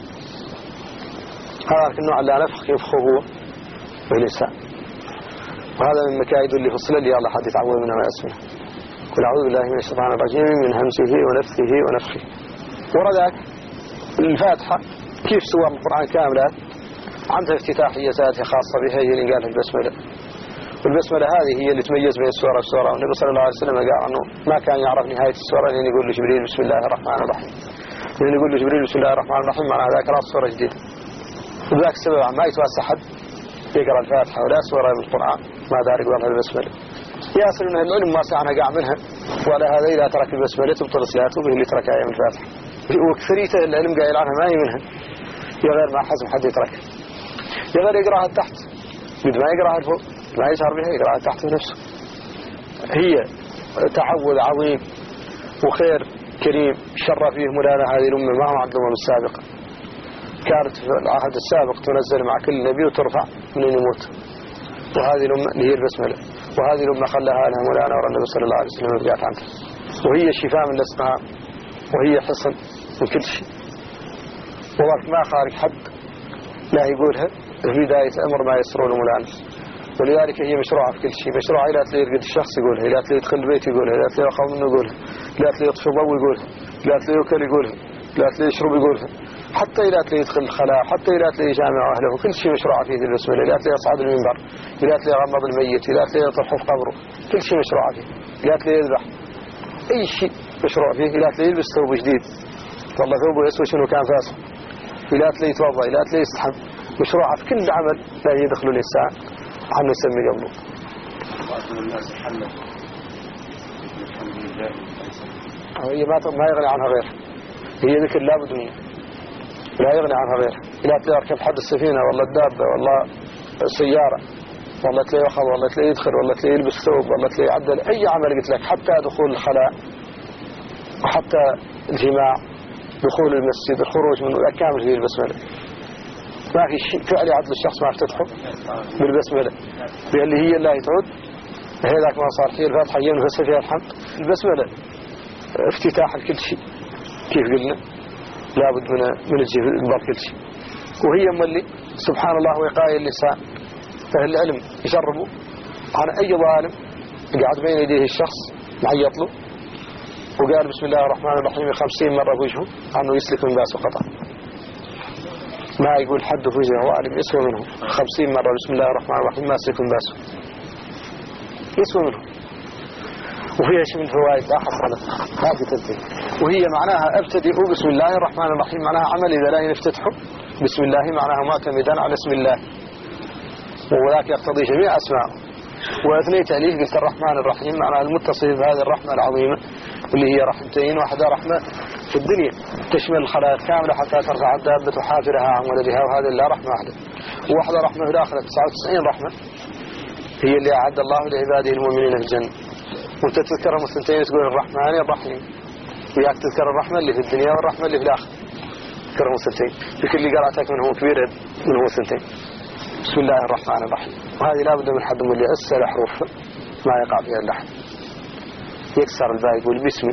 هذا النوع اللي نفخ يفخه هو بالإنسان وهذا من مكايد اللي في الصلاة اللي الله حد يتعوذ منها ما اسمه. قل أعوذ بالله من الشيطان الرجيم من همسه ونفثه ونفخه. وردك الفاتحة كيف سور القرآن كاملة عندها افتتاحيات خاصة بها هي اللي قالها البسملة والبسملة هذه هي اللي تميز بين السورة والسورة. والنبي صلى الله عليه وسلم قال عنه ما كان يعرف نهاية السورة لأن يقول له جبريل بسم الله الرحمن الرحيم لأن يقول له جبريل بسم الله الرحمن الرحيم معنى ذاك راس سورة جديدة. وذاك السبب ما يتوسع حد يقرأ الفاتحة ولا سورة من القرآن ما دار يقولها البسملة. يصل من العلم ما سعنا قاع منها ولا هذا إذا ترك البسملة تبطل صلاته به اللي ترك آية من الفاتحة وكثريته العلم قايل عنها ما هي منها يا غير ما حسب حد يترك يا غير يقرأها تحت بد ما يقرأها الفوق ما يشعر بها يقرأها تحت بنفسه. هي تعوذ عظيم وخير كريم شر فيه مولانا هذه الأمة ما هو عبد الأمم السابقة كانت في العهد السابق تنزل مع كل نبي وترفع من يموت وهذه الأمة اللي هي البسملة وهذه الأمة خلها لها مولانا ورى النبي صلى الله عليه وسلم ورجعت عنها وهي شفاء من الأسقام وهي حصن من كل شيء ووقت ما خارج حد لا يقولها في بداية أمر ما يسرون مولانا. ولذلك هي مشروعة في كل شيء مشروعة لا تلي يرقد الشخص يقولها لا تلي يدخل البيت يقولها لا تلي يقوم منه يقولها لا تلي يطفي ضوء يقولها لا تلي يأكل يقولها لا تلي يشرب يقولها حتى لا تلي يدخل الخلاء حتى لا تلي يجامع أهله كل شيء مشروعة فيه البسملة لا تلي يصعد المنبر لا تلي يغمض الميت لا تلي يطرحه في قبره كل شيء مشروعة فيه لا تلي يذبح أي شيء مشروع فيه لا تلي يلبس ثوب جديد والله ثوبه يسوي شنو كان فاسد لا تلي يتوضأ لا تلي يستحم مشروعة في كل عمل لا يدخل الإنسان عنه يسمي قبله. هي ما ما يغني عنها غير هي ذكر لا بد منه لا يغني عنها غيرها. لا تلاقي يركب حد السفينة والله الدابة والله السيارة والله تلاقي يأخذ والله تلاقي يدخل والله تلاقي يلبس ثوب والله تلاقي يعدل أي عمل قلت لك، حتى دخول الخلاء وحتى الجماع، دخول المسجد، الخروج منه كامل فيه البسملة. ما في شيء فعل يعدل الشخص ما افتتحه بالبسملة اللي هي الله تعود. هذاك ما صار فيه الفاتحة ينفس فيها الحمد. البسملة افتتاح كل شيء كيف قلنا، لابد من من الجبر كل شيء. وهي مولي سبحان الله وقاية اللسان. فأهل العلم يجربوا عن أي ظالم قاعد بين يديه الشخص معيط له وقال بسم الله الرحمن الرحيم خمسين مرة في وجهه عنه يسلك من باسه قطع، ما يقول حد في وجهه وعلم يسوى منه خمسين مرة بسم الله الرحمن الرحيم ما يسلك من باسه يسوى منه. وفيها شيء من فوائد لا حصلت ما في تنتهي. وهي معناها ابتدئ بسم الله الرحمن الرحيم، معناها عمل إذا لا يفتتحه بسم الله معناها معتمدا على اسم الله، وذاك يقتضي جميع أسماءه. وأثنيت عليه قلت الرحمن الرحيم معناها المتصف بهذه الرحمة العظيمة اللي هي رحمتين، واحدة رحمة في الدنيا تشمل الخلائق كاملة حتى ترفع الدابة حافرها عن ولدها، وهذا لا رحمة واحدة. وواحدة رحمة في الآخرة تسعة وتسعين رحمة هي اللي أعد الله لعباده المؤمنين في الجنة. وانت تذكر المثنتين تقول الرحمن الرحيم، وياك تذكر الرحمة اللي في الدنيا والرحمة اللي في الآخرة. تذكر المثنتين بكل قراءتك منهم كبير منهم مثنتين. بسم الله الرحمن الرحيم. وهذه لا بد من حد من اللي أسر حروف ما يقع فيها اللحن، يكسر الباء يقول باسمي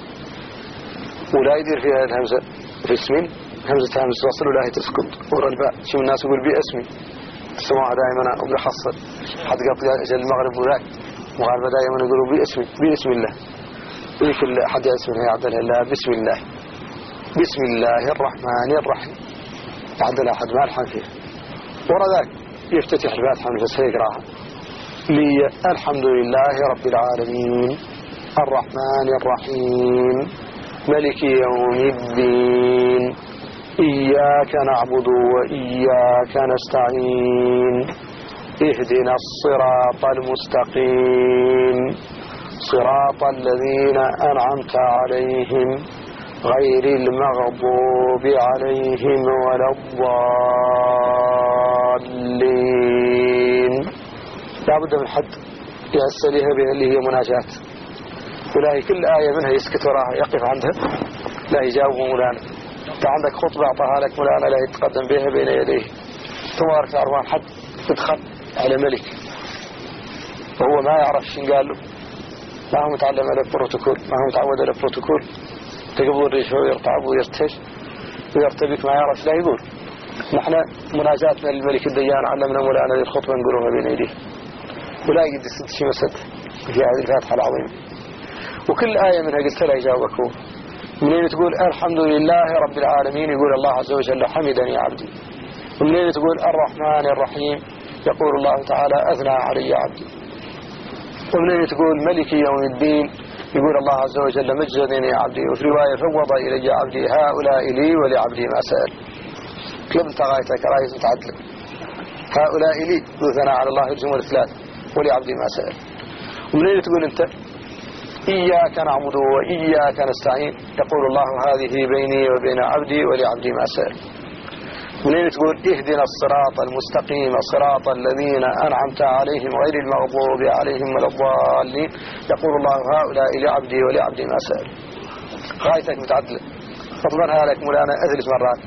ولا يدير فيها الهمزة في اسمي، همزة همزة وصل ولا هي تسكت ورا الباء. شو الناس يقول باسمي تسمعها دائما وبخاصة حد قبل أجل المغرب وذاك مغاربة دائما يقولوا باسمي باسم الله. إيه كل حد اسمه يعدلها الله بسم الله بسم الله الرحمن الرحيم يعدلها حد ما الحن فيه. ورا ذاك يفتتح الفاتحة من فسه يقراها لي الحمد لله رب العالمين الرحمن الرحيم ملك يوم الدين إياك نعبد وإياك نستعين اهدنا الصراط المستقيم صراط الذين أنعمت عليهم غير المغضوب عليهم ولا الضالين. لا بد من حد يأسليها بها اللي هي مناجاة، ولا كل آية منها يسكت وراها يقف عندها لا يجاوب مولانا. انت عندك خطبة أعطاها لك مولانا لا يتقدم بها بين يديه ثم بارك الأرواح حد تدخل على ملك وهو ما يعرف شين قال له، ما هو متعلم على البروتوكول، ما هو متعود على البروتوكول. تقبل الريش ويرتعب ويرتش ويرتبك ما يعرف لا يقول. نحن مناجاتنا للملك الديان علمنا مولانا الخطبة نقولها بين يديه ولا يجد ست شيء مسد في هذه الفاتحة العظيمة. وكل آية منها قلت لا يجاوبك هو. منين تقول الحمد لله رب العالمين يقول الله عز وجل حمدني عبدي. ومنين تقول الرحمن الرحيم يقول الله تعالى أثنى علي عبدي. ومنين تقول ملك يوم الدين يقول الله عز وجل مجدني عبدي. وفي رواية فوض إلي عبدي هؤلاء لي ولعبدي ما سأل. كلب انت غايتك رايز متعدل. هؤلاء لي وثناء على الله الجمهور الثلاث ولعبدي ما سأل. ومنين تقول انت إياك نعبد وإياك نستعين يقول الله هذه بيني وبين عبدي ولعبدي ما سأل. منين تقول اهدنا الصراط المستقيم صراط الذين أنعمت عليهم غير المغضوب عليهم ولا الضالين يقول الله هؤلاء لعبدي ولعبدي ما سأل. غايتك متعدلة فضلنها لك مولانا أثلث مرات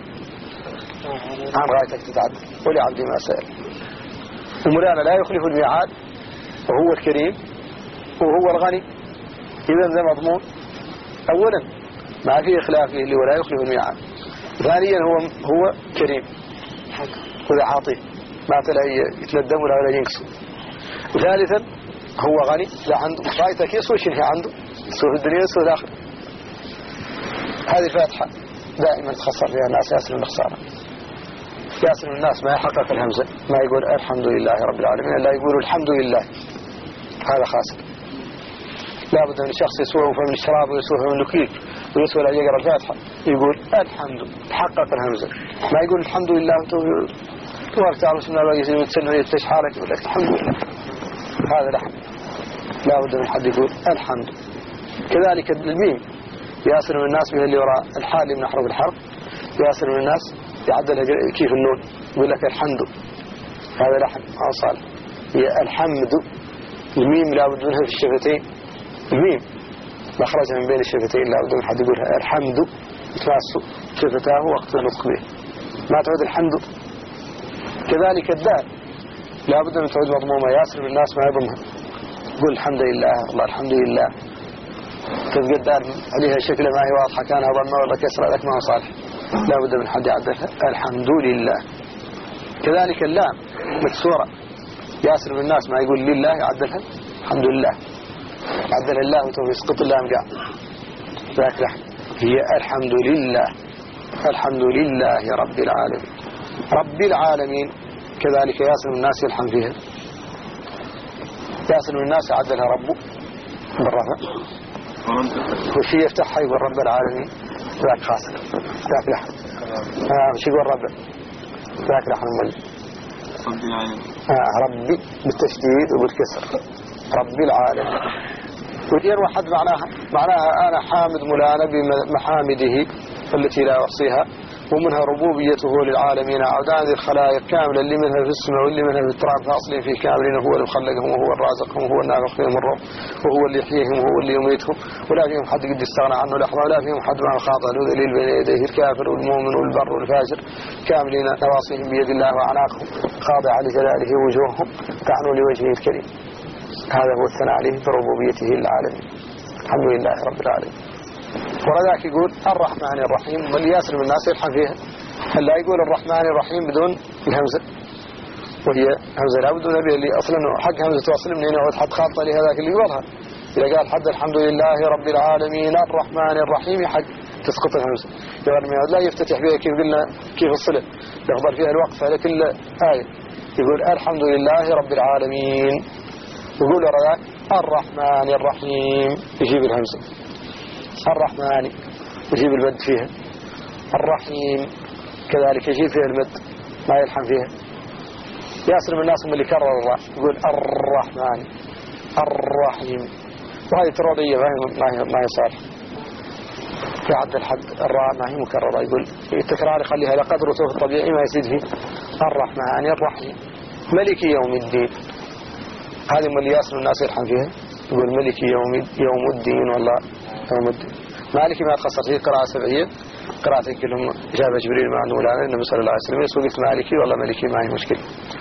عن غايتك تتعدل ولعبدي ما سأل. ومولانا لا يخلف الميعاد وهو الكريم وهو الغني. إذا ذا مضمون أولا ما فيه خلافه اللي ولا يخلف الميعاد. ثانيا هو هو كريم وذا عاطي ما تلاقي يتندم ولا ولا ينقص. ثالثا هو غني لا عنده غايتك يسوي شنو عنده يسوي في الدنيا يسوي الآخرة. هذه الفاتحة دائما تخسر فيها الناس ياسر من خسارة. ياسر من الناس ما يحقق الهمزة ما يقول الحمد لله رب العالمين لا يقول الحمد لله هذا خاسر. لا بد من شخص يسوه من الشراب ويسوه من النكيل ويسوه لا يقرأ الفاتحة يقول الحمد تحقق الهمزة ما يقول الحمد لله تبارك تعالى بسم الله يزيد وتسلم يفتش حالك يقول لك الحمد لله هذا لحن. لا بد من حد يقول الحمد. كذلك الميم ياسر من الناس به اللي وراء الحال من حرف الحرف ياسر من الناس يعدلها كيف النون يقول لك الحمد هذا لحن ما صالح هي الحمد الميم لا بد منها في الشفتين الميم مخرجها من بين الشفتين لا بد من حد يقولها الحمد تماسوا شفتاه وقت النطق به ما تعود الحمد كذلك الدال لا بد من تعود مضمومة ياسر من الناس ما يضمها يقول الحمد لله والله الحمد لله تبقى الدال عليها شكل ما هي واضحة كانها ضمة ولا كسرة لك ما هو صالح لا بد من حد يعدلها الحمد لله كذلك اللام مكسورة ياسر من الناس ما يقول لله يعدلها الحمد لله عدل الله ويسقط اللام قاع ذاك لحن هي الحمد لله الحمد لله رب العالمين رب العالمين كذلك ياسر من الناس يلحن فيها ياسر من الناس يعدلها ربه بالرفع وشي يفتحها يقول رب العالمين ذاك خاص ذاك لحن آه وشي يقول رب ذاك لحن الملك آه ربي بالتشديد وبالكسر رب العالمين ودير واحد معناها معناها أنا حامد مولانا بمحامده التي لا أحصيها ومنها ربوبيته للعالمين عودان ذي الخلائق كاملة اللي منها في السماء واللي منها في التراب فأصلين فيه كاملين هو اللي مخلقهم وهو الرازقهم وهو النافخ فيهم الروح وهو اللي يحييهم وهو اللي يميتهم ولا فيهم حد قد استغنى عنه لحظة ولا فيهم حد ما خاطئ له ذليل بين يديه الكافر والمؤمن والبر والفاجر كاملين نواصيهم بيد الله وأعناقهم خاضعة لجلاله وجوههم تعنوا لوجهه الكريم هذا هو الثناء عليه بربوبيته للعالمين الحمد لله رب العالمين ولذلك يقول الرحمن الرحيم بل ياسر من الناس يلحن فيها هل لا يقول الرحمن الرحيم بدون الهمزة وهي همزة لا بدون نبي اللي أصلا حق همزة توصل منين يعود حد خاطة لهذاك اللي يقولها إذا قال حد الحمد لله رب العالمين الرحمن الرحيم حق تسقط الهمزة يعني لا يفتتح بها كيف قلنا كيف الصلة يخبر فيها الوقف على كل آية يقول الحمد لله رب العالمين يقول رأيك الرحمن الرحيم يجيب الهمزة الرحمن يجيب المد فيها الرحيم كذلك يجيب فيها المد ما يلحن فيها ياسر من الناس اللي كرر الراء يقول الرحمن الرحيم وهذه ترضية ما هي ما هي صالح في عد الحد الراء ما هي مكررة يقول التكرار يخليها لقدر وصوف الطبيعي ما يزيد فيه الرحمن الرحيم ملك يوم الدين هذه من ياسر الناس يلحن فيها يقول ملك يوم يوم الدين والله يوم الدين مالك ما تخصص فيه قراءة سبعية قراءتين كلهم جاب جبريل مع عنده ولانا النبي صلى الله عليه وسلم يسوى قلت مالكي والله ملكي ما هي مشكلة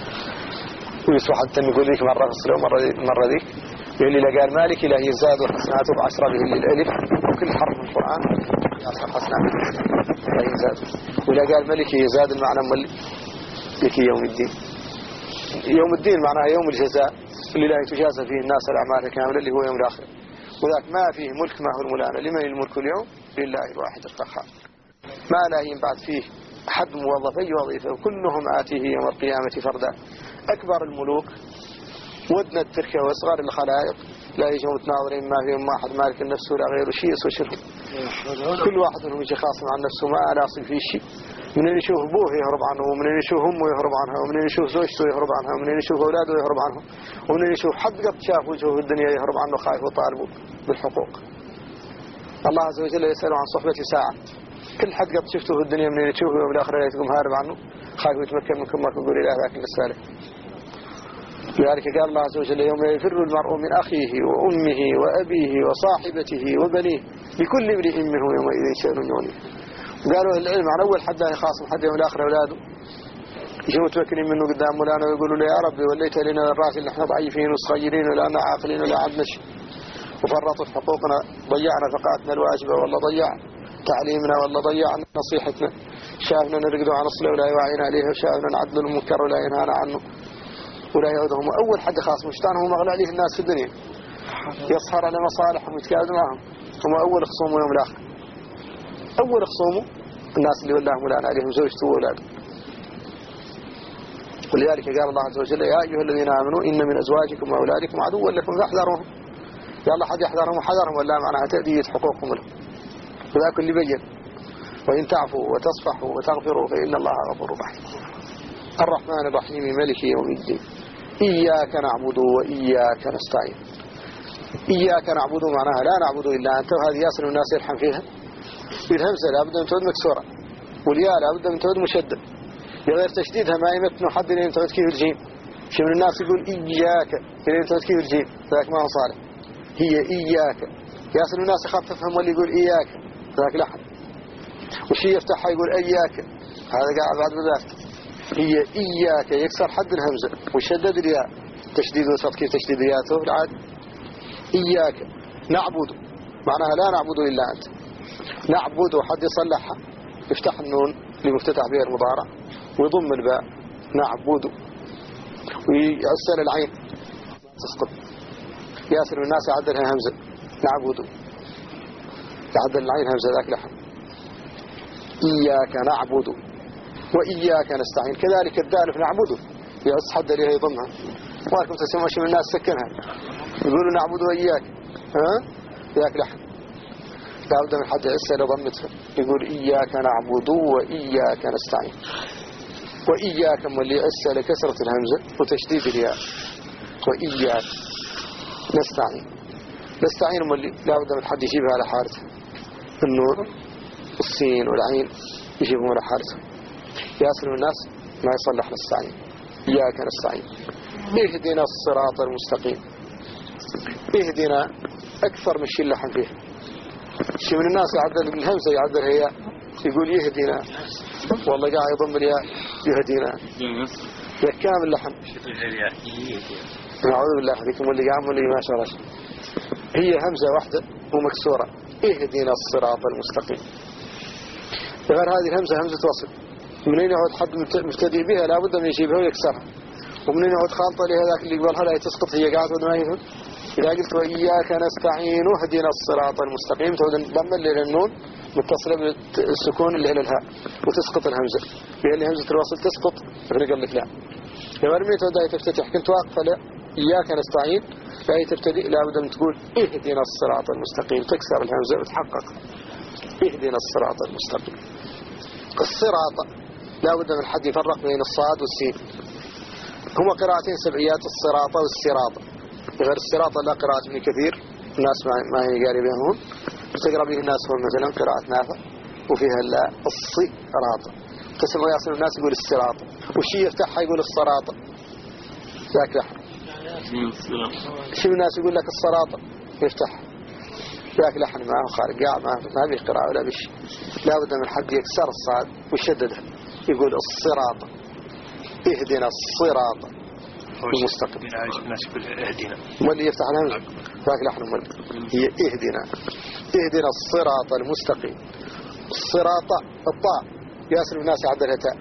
ويسوى حتى يقول لك مرة في الصلاة ومرة مرة ذيك يقول لي لا قال مالكي لا يزاد وحسناته بعشرة به للألف وكل حرف من القرآن يعصر حسناته لا يزاد ولا قال ملكي يزاد المعنى ملكي يوم الدين يوم الدين معناه يوم الجزاء اللي لا يتجازى فيه الناس الأعمال الكاملة اللي هو يوم الآخر وذاك ما فيه ملك ما هو الملانة لمن الملك اليوم لله الواحد القهار ما لا ينبعث فيه أحد موظفي وظيفة وكلهم آتيه يوم القيامة فردا أكبر الملوك ودنا التركة وأصغر الخلائق لا يجوا متناظرين ما فيهم واحد مالك النفس ولا غيره شيء يسوى شرهم كل واحد منهم يجي خاصم عن نفسه ما لاصق فيه شيء من اللي يشوف ابوه يهرب عنه ومن اللي يشوف امه يهرب عنها ومن اللي يشوف زوجته يهرب عنها ومن اللي يشوف اولاده يهرب عنهم ومن اللي يشوف حد قد شاف وجهه في الدنيا يهرب عنه خايف وطالبه بالحقوق الله عز وجل يسأله عن صحبة ساعة كل حد قد شفته في الدنيا من اللي تشوفه يوم الآخرة يتقوم هارب عنه خايف يتمكن منكم ما تقول إله ذاك السالك لذلك قال الله عز وجل يوم يفر المرء من أخيه وأمه وأبيه وصاحبته وبنيه لكل امرئ منهم يومئذ شأن يغنيه قالوا العلم عن أول حد خاصم حد يوم الآخرة أولاده يجوا متمكنين منه قدام مولانا ويقولوا له يا ربي وليت لنا الراس اللي احنا ضعيفين وصغيرين ولا أنا عاقلين ولا عدنا شيء وفرطوا في حقوقنا ضيعنا فقاتنا الواجبة والله ضيعنا تعليمنا والله ضيعنا نصيحتنا شافنا نرقدوا عن الصلاة ولا يوعينا عليها وشافنا نعدل المنكر ولا ينهانا عنه ولا يعودهم أول حد خاص مشتان هم أغلى عليه الناس في الدنيا يصهر على مصالحهم ويتكاد معهم هم أول خصومه يوم الآخر أول خصومه الناس اللي والله مولانا عليهم زوجته وأولاده ولذلك قال الله عز وجل يا أيها الذين آمنوا إن من أزواجكم وأولادكم عدوا لكم فاحذروهم يا الله حد يحذرهم وحذرهم ولا معناها تأدية حقوقهم لهم وذاك اللي بين وإن تعفوا وتصفحوا وتغفروا فإن الله غفور رحيم الرحمن الرحيم ملك يوم الدين إياك نعبد وإياك نستعين إياك نعبد معناها لا نعبد إلا أنت وهذه ياسر الناس يلحن فيها بالهمزة لابد أن تعود مكسورة والياء لابد من تعود مشدد بغير تشديدها ما يمتن حد لين تعود كيف الجيم. شيء من الناس يقول إياك لين تعود كيف الجيم ذاك ما هو صالح. هي إياك ياسر الناس يخففهم واللي يقول إياك ذاك لحن. وشي يفتحها يقول إياك هذا قاعد بعد بذاك. هي إياك يكسر حد الهمزة ويشدد الياء تشديد وسط كيف تشديد الياء العاد. إياك نعبد معناها لا نعبد إلا أنت. نعبد وحد يصلحها يفتح النون لمفتتح بها المضارع ويضم الباء نعبد ويعسل العين تسقط. ياسر الناس يعدلها همزة نعبد يعدل العين همزة ذاك لحن. إياك نعبد وإياك نستعين كذلك الدال نعبده يعس حد لها يضمها. وانكم تسمعوا شيء من الناس سكنها يقولوا نعبد وإياك ها ذاك لحن. لابد من حد يعس لضمتها يقول إياك نعبد وإياك نستعين. وإياك اللي يعس لكسرة الهمزة وتشديد الياء وإياك نستعين. نستعين اللي لابد من حد يجيبها على حارته النور السين والعين يجيبهم على حارته. ياسر الناس ما يصلح نستعين. إياك نستعين. اهدنا الصراط المستقيم. اهدنا أكثر من شيء لحن فيه. شيء من الناس يعدل الهمزة يعدل هي يقول يهدنا والله قاعد يضم الياء يهدينا كامل لحن. نعوذ بالله عليكم واللي قام واللي ما شاء الله هي همزة واحدة ومكسورة اهدنا الصراط المستقيم. غير هذه الهمزة همزة وصل منين يعود حد مبتدئ بها لابد من يجيبها ويكسرها. ومنين يعود خالطة لها ذاك اللي قبلها لا تسقط هي قاعدة ما يفهم. إذا قلت وإياك نستعين واهدنا الصراط المستقيم تعود ضم اللي النون متصلة بالسكون اللي إلى الهاء وتسقط الهمزة بها اللي همزة الوصل تسقط فنقول لك لا. غير منين تعود هي تفتتح كنت واقفة لا إياك نستعين فهي تبتدئ لابد من تقول اهدنا الصراط المستقيم تكسر الهمزة وتحقق اهدنا الصراط المستقيم. الصراط لابد من حد يفرق بين الصاد والسين. هما قراءتين سبعيات الصراط والسراط. غير السراط لا قراءة ابن كثير الناس ما هي قاربينهم تقرأ به الناس هم مثلا قراءة نافع وفيها لا الصراط. تسمع يصل الناس يقول السراط والشي يفتحها يقول الصراط ذاك لحن. شي من الناس يقول لك الصراط يفتح ذاك لحن ما هو خارج قاع ما ما به قراءة ولا بشي. لا بد من حد يكسر الصاد ويشددها يقول الصراط اهدنا الصراط المستقيم. الناس يقول اهدنا واللي يفتح الهمزة ذاك لحن مل هي اهدنا اهدنا الصراط المستقيم. الصراط الطاء ياسر الناس يعدلها تاء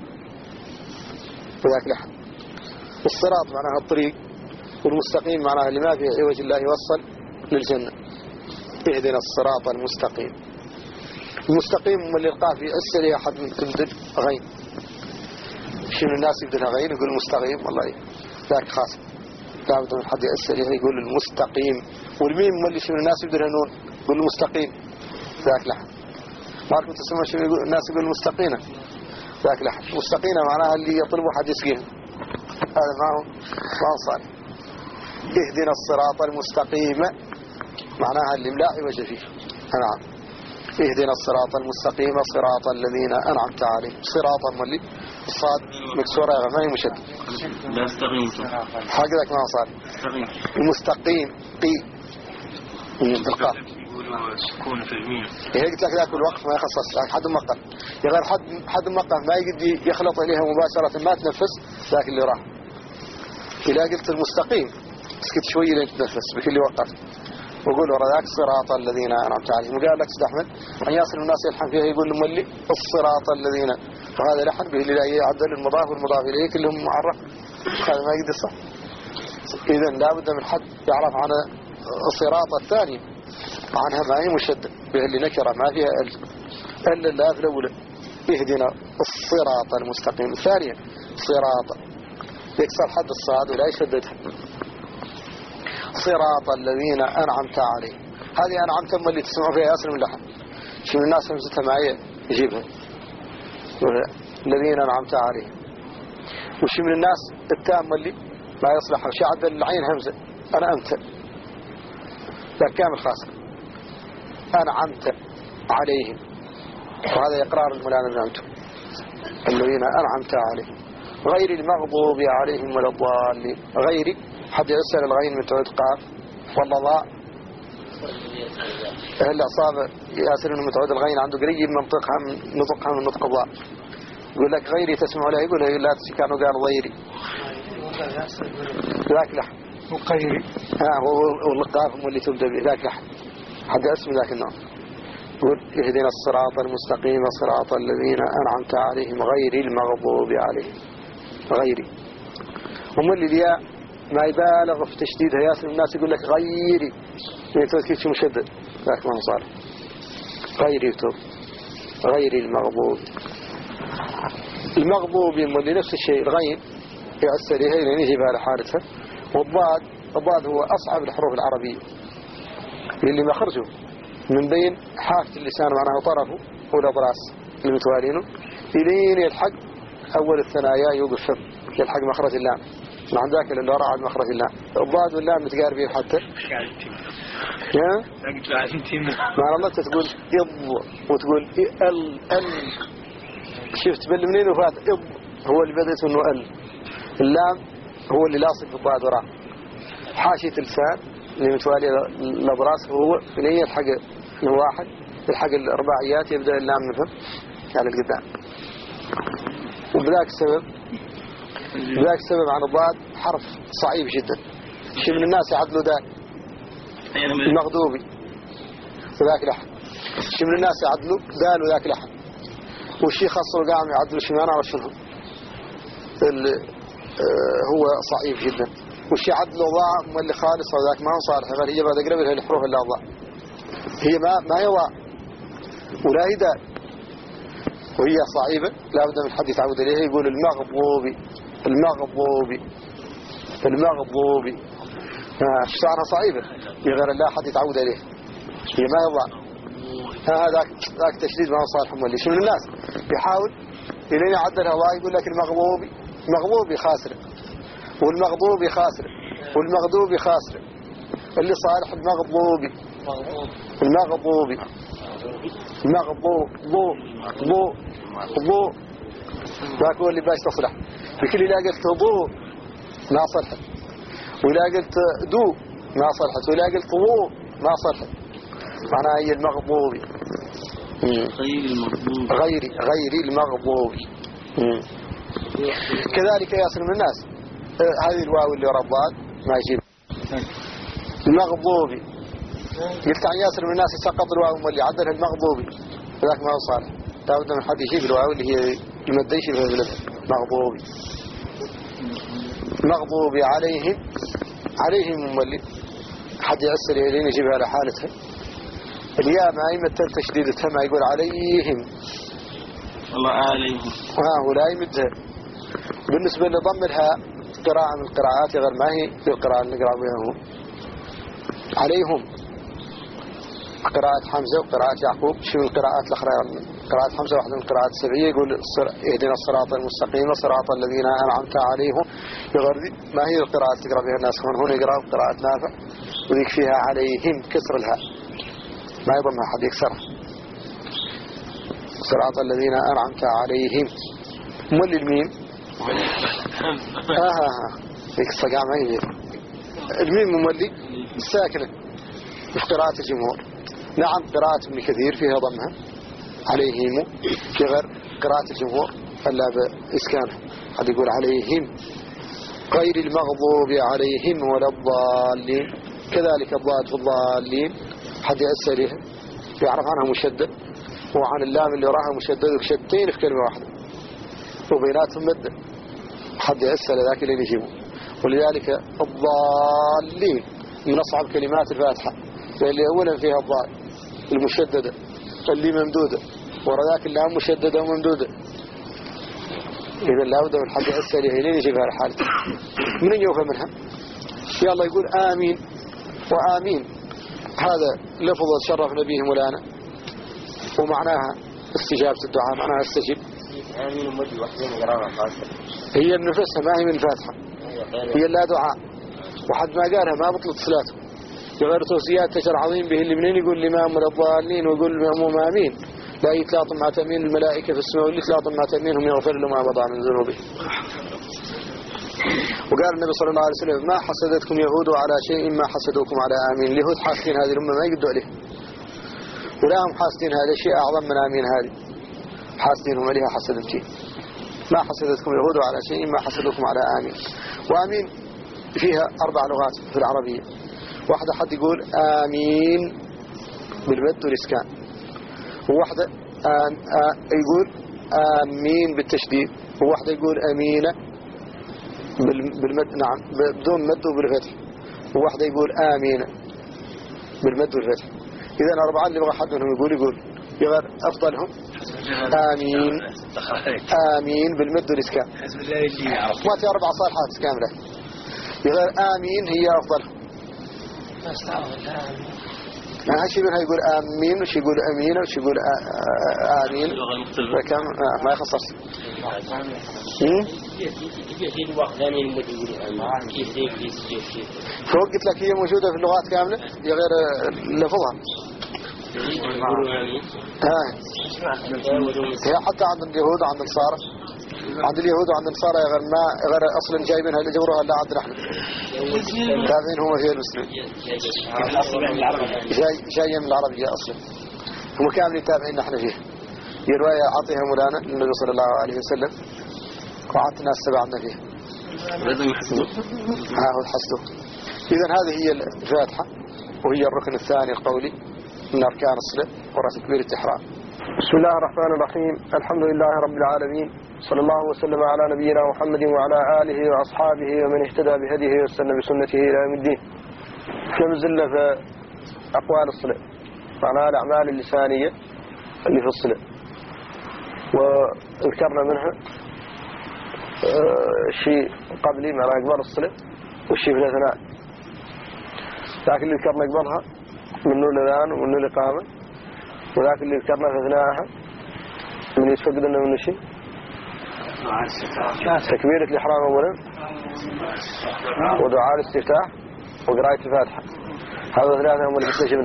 وذاك لحن. الصراط معناها الطريق والمستقيم معناها اللي ما فيه عوج الله يوصل للجنة. اهدنا الصراط المستقيم. المستقيم اللي القاه في أسل أحد من تبدل غين. شنو الناس يبدلها غين يقول المستقيم والله ذاك خاص لابد من حد يأسل يقول المستقيم. والميم اللي شنو الناس يبدلها نون يقول المستقيم ذاك لحن. ما أعرف تسمى شنو يقول الناس يقول المستقينة ذاك لحن. مستقينة معناها اللي يطلبوا حد يسقيهم هذا ما هو ما هو صالح. اهدنا الصراط المستقيم معناها اللي لا عوج فيه. نعم اهدنا الصراط المستقيم صراط الذين أنعمت عليهم. صراطا ملي الصاد مكسورة ما هي مشد لا استقيم حقك ما صار المستقيم قي القاف يقولوا سكون في الميم. هي قلت لك ذاك الوقف ما يخصص حد مقف غير حد حد مقف ما يقدر يخلط عليها مباشرة ما تنفس ذاك اللي راح. إذا قلت المستقيم اسكت شوي لين تنفس بكل وقف وقول ورا ذاك صراط الذين أنعمت عليهم. وقال لك استحمل أن يصل الناس يلحن فيها يقول لهم اللي الصراط الذين فهذا لحن به اللي لا يعدل المضاف والمضاف إليه كلهم معرف هذا ما يقدر صح. إذا لابد من حد يعرف عن الصراط الثاني عنها ما هي مشدد به اللي نكرة ما فيها ال إلا اللاف الأولى اهدنا الصراط المستقيم. الثانية صراط يكسر حد الصاد ولا يشددها. صراط الذين أنعمت عليهم هذه أنعمت أما اللي تسمعوا فيها ياسر من لحن. شو من الناس همزتها معي يجيبها الذين أنعمت عليهم. وش من الناس التام اللي ما يصلح وش عدل العين همزة أنا أمت لا كامل خاص أنعمت عليهم وهذا إقرار الملام أنعمت الذين أنعمت عليهم غير المغضوب عليهم ولا الضالين. غير حد يسأل الغين من تعود قاف والله ضاء هلا صاب ياسر انه متعود الغين عنده قريب منطقها من نطقها من نطق الضاء. يقول لك غيري تسمع له يقول لا كانوا قال غيري ذاك لحن وغيري ها هو والقاف هم اللي تبدأ به ذاك لحن حد اسم ذاك النوع. يقول اهدنا الصراط المستقيم صراط الذين أنعمت عليهم غير المغضوب عليهم. غيري هم اللي الياء ما يبالغ في تشديدها ياسر الناس يقول لك غيري يعني تذكر شيء مشدد ذاك ما صار غيري يكتب غير المغضوب. المغضوب اللي نفس الشيء الغين يعسر لها لين يجي بها لحالتها. والضاد الضاد هو أصعب الحروف العربية اللي مخرجه من بين حافة اللسان معناه طرفه والأضراس المتوالين إلين يلحق أول الثنايا يوقف يلحق مخرج اللام مع ذاك اللي وراء مخرج اللام. الضاد واللام متقاربين حتى يا مع الله تقول إض وتقول ال ال شفت بل منين وفات إض هو اللي بدأت إنه ال. اللام هو اللي لاصق في الضاد وراء حاشية اللسان اللي متوالي الأضراس هو اللي يلحق من واحد يلحق الرباعيات يبدأ اللام نفهم على القدام. وبذاك السبب بذاك السبب عن الضاد حرف صعيب جدا. شيء من الناس يعدلوا ذاك المغضوبي وذاك لحن. شيء من الناس يعدلوا دال وذاك لحن. والشيء خاصة قام يعدلوا شيء ما نعرف شنو هو صعيب جدا. والشيء عدلوا ضاع اللي خالص وذاك ما هو صالح غير هي بعد قرب لها الحروف اللي ضاع هي ما ما هي ضاع ولا هي دال وهي صعيبة لا بد من حد يتعود عليها. يقول المغضوبي المغضوبي المغضوبي شعرها صعيبة غير الله حد يتعود عليه هي ما يضع هذاك ذاك تشديد ما هو صالح مولي. شو من الناس يحاول إلين يعدلها الله يقول لك المغضوبي المغضوبي خاسر والمغضوبي خاسر والمغضوبي خاسر اللي صالح المغضوبي المغضوبي المغضوب ضو ضو ضو ذاك هو اللي باش تصلح. بكل إذا قلت ضو ما صلحت وإذا قلت دو ما صلحت وإذا قلت ضو ما صلحت معناها هي المغضوبي غير المغضوب غيري غيري المغضوبي. كذلك يصل من الناس هذه الواو اللي ورا الضاد ما يجيب المغضوبي. قلت عن ياسر من الناس يسقط الواو اللي عدلها المغضوبي ذاك ما هو صالح لا بد من حد يجيب الواو اللي هي المديش في البلد مغضوبي. مغضوبي عليهم عليهم اللي حد يأسر إلين يجيبها على حالتها. الياء ما يمثل تشديدتها ما يقول عليهم الله عليهم ها هو لا يمدها. بالنسبة لضم الهاء قراءة من القراءات غير ما هي القراءة اللي نقرأ بها عليهم قراءة حمزة وقراءة يعقوب. شو القراءات الأخرى قراءة حمزة واحدة من القراءات السبعية يقول اهدنا الصراط المستقيم صراط الذين أنعمت عليهم يغردي ما هي القراءات تقرأ بها الناس هون هون يقرأ قراءة نافع وذيك فيها عليهم كسر الهاء ما يضمها حد يكسرها صراط الذين أنعمت عليهم. مولي الميم آه آه ذيك الصقاع ما يجي الميم مولي الساكنة في قراءة الجمهور. نعم قراءة ابن كثير فيها ضمها عليهم في غير قراءة الجمهور ألا بإسكانها قد يقول عليهم غير المغضوب عليهم ولا الضالين. كذلك الضاد في الضالين حد يأسرها يعرف عنها مشدد وعن اللام اللي وراها مشدد وشدين في كلمة واحدة وبيناتهم مدة حد يأسر ذاك اللي يجيبه. ولذلك الضالين من أصعب كلمات الفاتحة اللي أولا فيها الضاد المشددة اللي ممدودة وراء اللام مشددة وممدودة. إذا لا بد من حد يأسر لين يجيبها لحالته. من يوفى منها يلا يقول آمين وآمين هذا لفظ شرف نبيه مولانا ومعناها استجابة الدعاء معناها استجب. آمين ومدي وحدين قراءة خاصة هي النفسها ما هي من الفاتحة هي لا دعاء وحد ما قالها ما بطلت صلاته. غير توصيات تشر عظيم به اللي منين يقول الإمام ولا الضالين ويقول المأموم آمين لا يتلاطم مع تأمين الملائكة في السماء واللي يتلاطم مع تأمينهم يغفر له ما مضى من ذنوبه. وقال النبي صلى الله عليه وسلم ما حسدتكم يهود على شيء ما حسدوكم على آمين. اليهود حاسدين هذه الأمة ما يقدوا عليه، ولا هم حاسدين هذا شيء أعظم من آمين هذه، حاسدينهم عليها حسدتين. ما حسدتكم يهود على شيء ما حسدوكم على آمين. وآمين فيها أربع لغات في العربية. واحدة حد يقول آمين بالمد والإسكان، وواحدة آم آم يقول آمين بالتشديد، وواحدة يقول أمينة بالمد نعم بدون مد وبالفتح، وواحدة يقول آمينة بالمد والفتح. إذا أربعة اللي بغى حد منهم يقول يقول يغير أفضلهم آمين آمين بالمد والإسكان. ما في أربع صالحات كاملة، يغير آمين هي أفضلهم. ما هالشي منها يقول آمين وش يقول أمينة وش يقول آمين كم ما يخصص. فوق قلت لك هي موجودة في اللغات كاملة هي غير لفظها. هي حتى عند اليهود وعند النصارى، عند اليهود وعند النصارى غير ما غير أصلا جايبينها اللي جوروها لا عندنا احنا تابعين هم فيها المسلمين جاي جاي من العربية أصلا هم كاملين تابعين نحن فيها. هي رواية عطيها مولانا للنبي صلى الله عليه وسلم وعطنا السبعنا فيها ها هو الحسد. إذن هذه هي الفاتحة وهي الركن الثاني القولي من أركان الصلاة ورأس كبير التحرام. بسم الله الرحمن الرحيم. الحمد لله رب العالمين، صلى الله وسلم على نبينا محمد وعلى آله وأصحابه ومن اهتدى بهديه واستنى بسنته إلى يوم الدين. كم زلنا في أقوال الصلاة معناها الأعمال اللسانية اللي في الصلاة، وذكرنا منها شيء قبلي معناها قبل الصلاة والشيء في الأثناء، لكن اللي ذكرنا قبلها منه الأذان ومنه الإقامة، ولكن اللي ذكرنا في أثناءها من يتفقد لنا منه شيء تكبيرة الإحرام أولا ودعاء الاستفتاح وقراءة الفاتحة. هذا ثلاثة هم اللي اكتشفنا.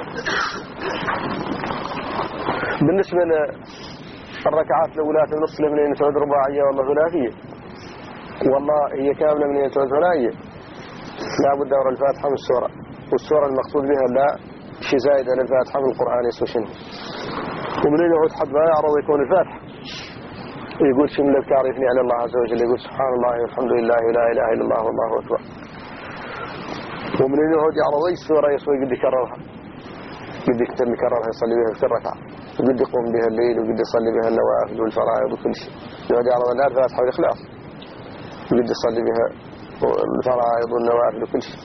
بالنسبة للركعات الأولى من الصلاة من تعود رباعية والله ثلاثية والله هي كاملة من تعود ثنائية، لا بد ورا الفاتحة من السورة، والسورة المقصود بها لا شيء زايد على الفاتحة من القرآن يسوى شنو. ومن يعود حد ما يعرض يكون الفاتحة يقول شو من الأذكار يثني على الله عز وجل، يقول سبحان الله والحمد لله ولا إله إلا الله والله أكبر. ومن يعود يعرض أي سورة يسوى يقد يكررها، يقد يكتب يكررها يصلي بها في الركعة، وقد يقوم بها الليل وقد يصلي بها النوافل والفرائض وكل شيء. يعود يعرض النار الفاتحة والإخلاص وقد يصلي بها الفرائض والنوافل وكل شيء.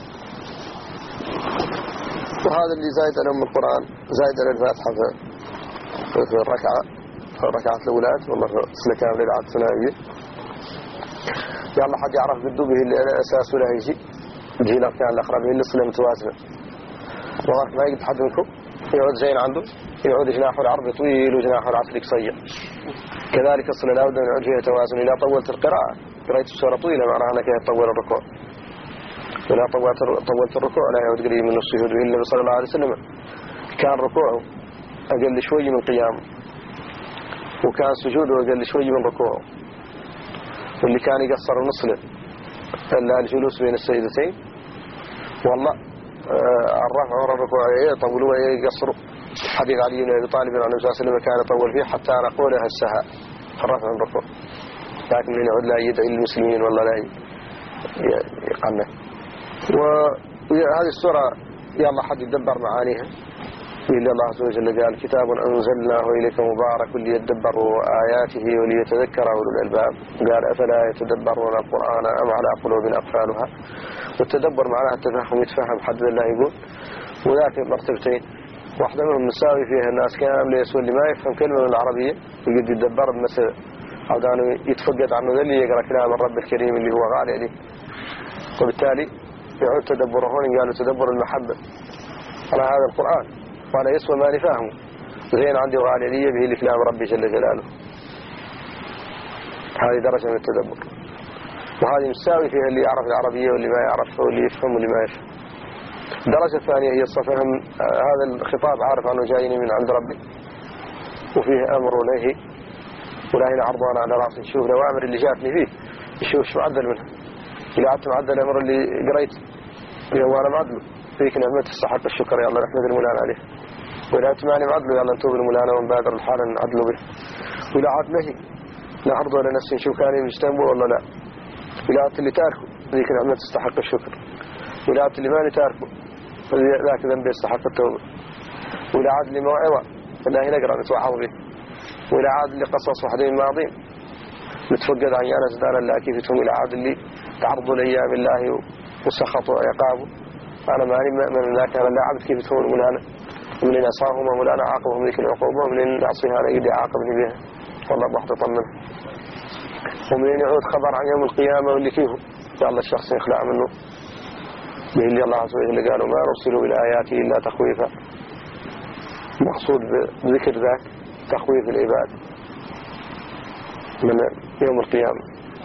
وهذا اللي زايد على أم القرآن زايد على الفاتحة في الركعة في الركعات الأولاد والله في صلة كاملة العاد ثنائية. يلا حد يعرف قدو به الأساس ولا يجي يجي الأركان الأخرى به الصلة متوازنة. وغير ما يقد حد منكم يعود زين عنده يعود جناحه العرض طويل وجناحه العصر قصير. كذلك الصلة لا بد أن يعود فيها توازن. إذا طولت القراءة قراءة السورة طويلة معناها أنك يطول الركوع، ولا طولت طولت الركوع لا يعود قريب من السجود. النبي صلى الله عليه وسلم كان ركوعه أقل شوي من قيامه، وكان سجوده أقل شوي من ركوعه. واللي كان يقصر النصلة إلا الجلوس بين السيدتين والله الرفع ورا الركوع يطولوا ويقصروا. حديث علي بن أبي طالب عن النبي صلى الله عليه وسلم كان يطول فيه حتى نقولها السهاء الرفع من الركوع، لكن من يعود لا يدعي المسلمين والله لا يقنع. وهذه السورة يلا حد يدبر معانيها إلا الله عز وجل قال كتاب أنزلناه إليك مبارك ليتدبروا آياته وليتذكر أولو الألباب. قال أفلا يتدبرون القرآن أم على قلوب أقفالها. والتدبر معناها التفهم يتفهم حد الله يقول. وذاك مرتبتين واحدة منهم مساوي فيها الناس كامل يسوى اللي ما يفهم كلمة من العربية يقدر يتدبر مثل أو دانه يتفقد عنه ذلك يقرأ كلام الرب الكريم اللي هو غالي عليه، وبالتالي يعود تدبره. هون قالوا تدبر المحبة على هذا القرآن ولا يسوى ما نفهمه زين عندي غالي لي به لكلام ربي جل جلاله. هذه درجة من التدبر، وهذه مساوي فيها اللي يعرف العربية واللي ما يعرفها واللي يفهم واللي ما يفهم. الدرجة الثانية هي الصفهم هذا الخطاب عارف عنه جايني من عند ربي، وفيه أمر ونهي ولا هنا عرضنا على رأس نشوف الأوامر اللي جاتني فيه نشوف شو معدل منها إذا عدت معدل الأمر اللي قريت وانا معدله فيك نعمة تستحق الشكر يا الله نحمد المولان عليه ولا تماني معدله يا الله نتوب المولان ونبادر الحال نعدله به ولا عاد نهي نعرضه لنفسي نشوف كان يجتنبه ولا لا ولا عاد اللي تاركه ذيك نعمة تستحق الشكر ولا عاد اللي ماني تاركه ذاك ذنب يستحق التوبة ولا عاد اللي موعظة فالله نقرأ نتوعظ به ولا عاد اللي قصص وحدين ماضين نتفقد عن يانا زدانا الله كيفتهم ولا عاد اللي تعرضوا لأيام الله وسخطوا عقابه أنا ماني من ذاك أنا لا عبد كيف تكون مولانا ومن عصاهم ومولانا عاقبهم ذيك العقوبة ومن نعصيها على يدي عاقبني بها والله بحث طمن ومن يعود خبر عن يوم القيامة واللي فيه يا الله الشخص يخلع منه به اللي الله عز وجل قالوا ما نرسلوا إلى آياته إلا تخويفا مقصود بذكر ذاك تخويف العباد من يوم القيامة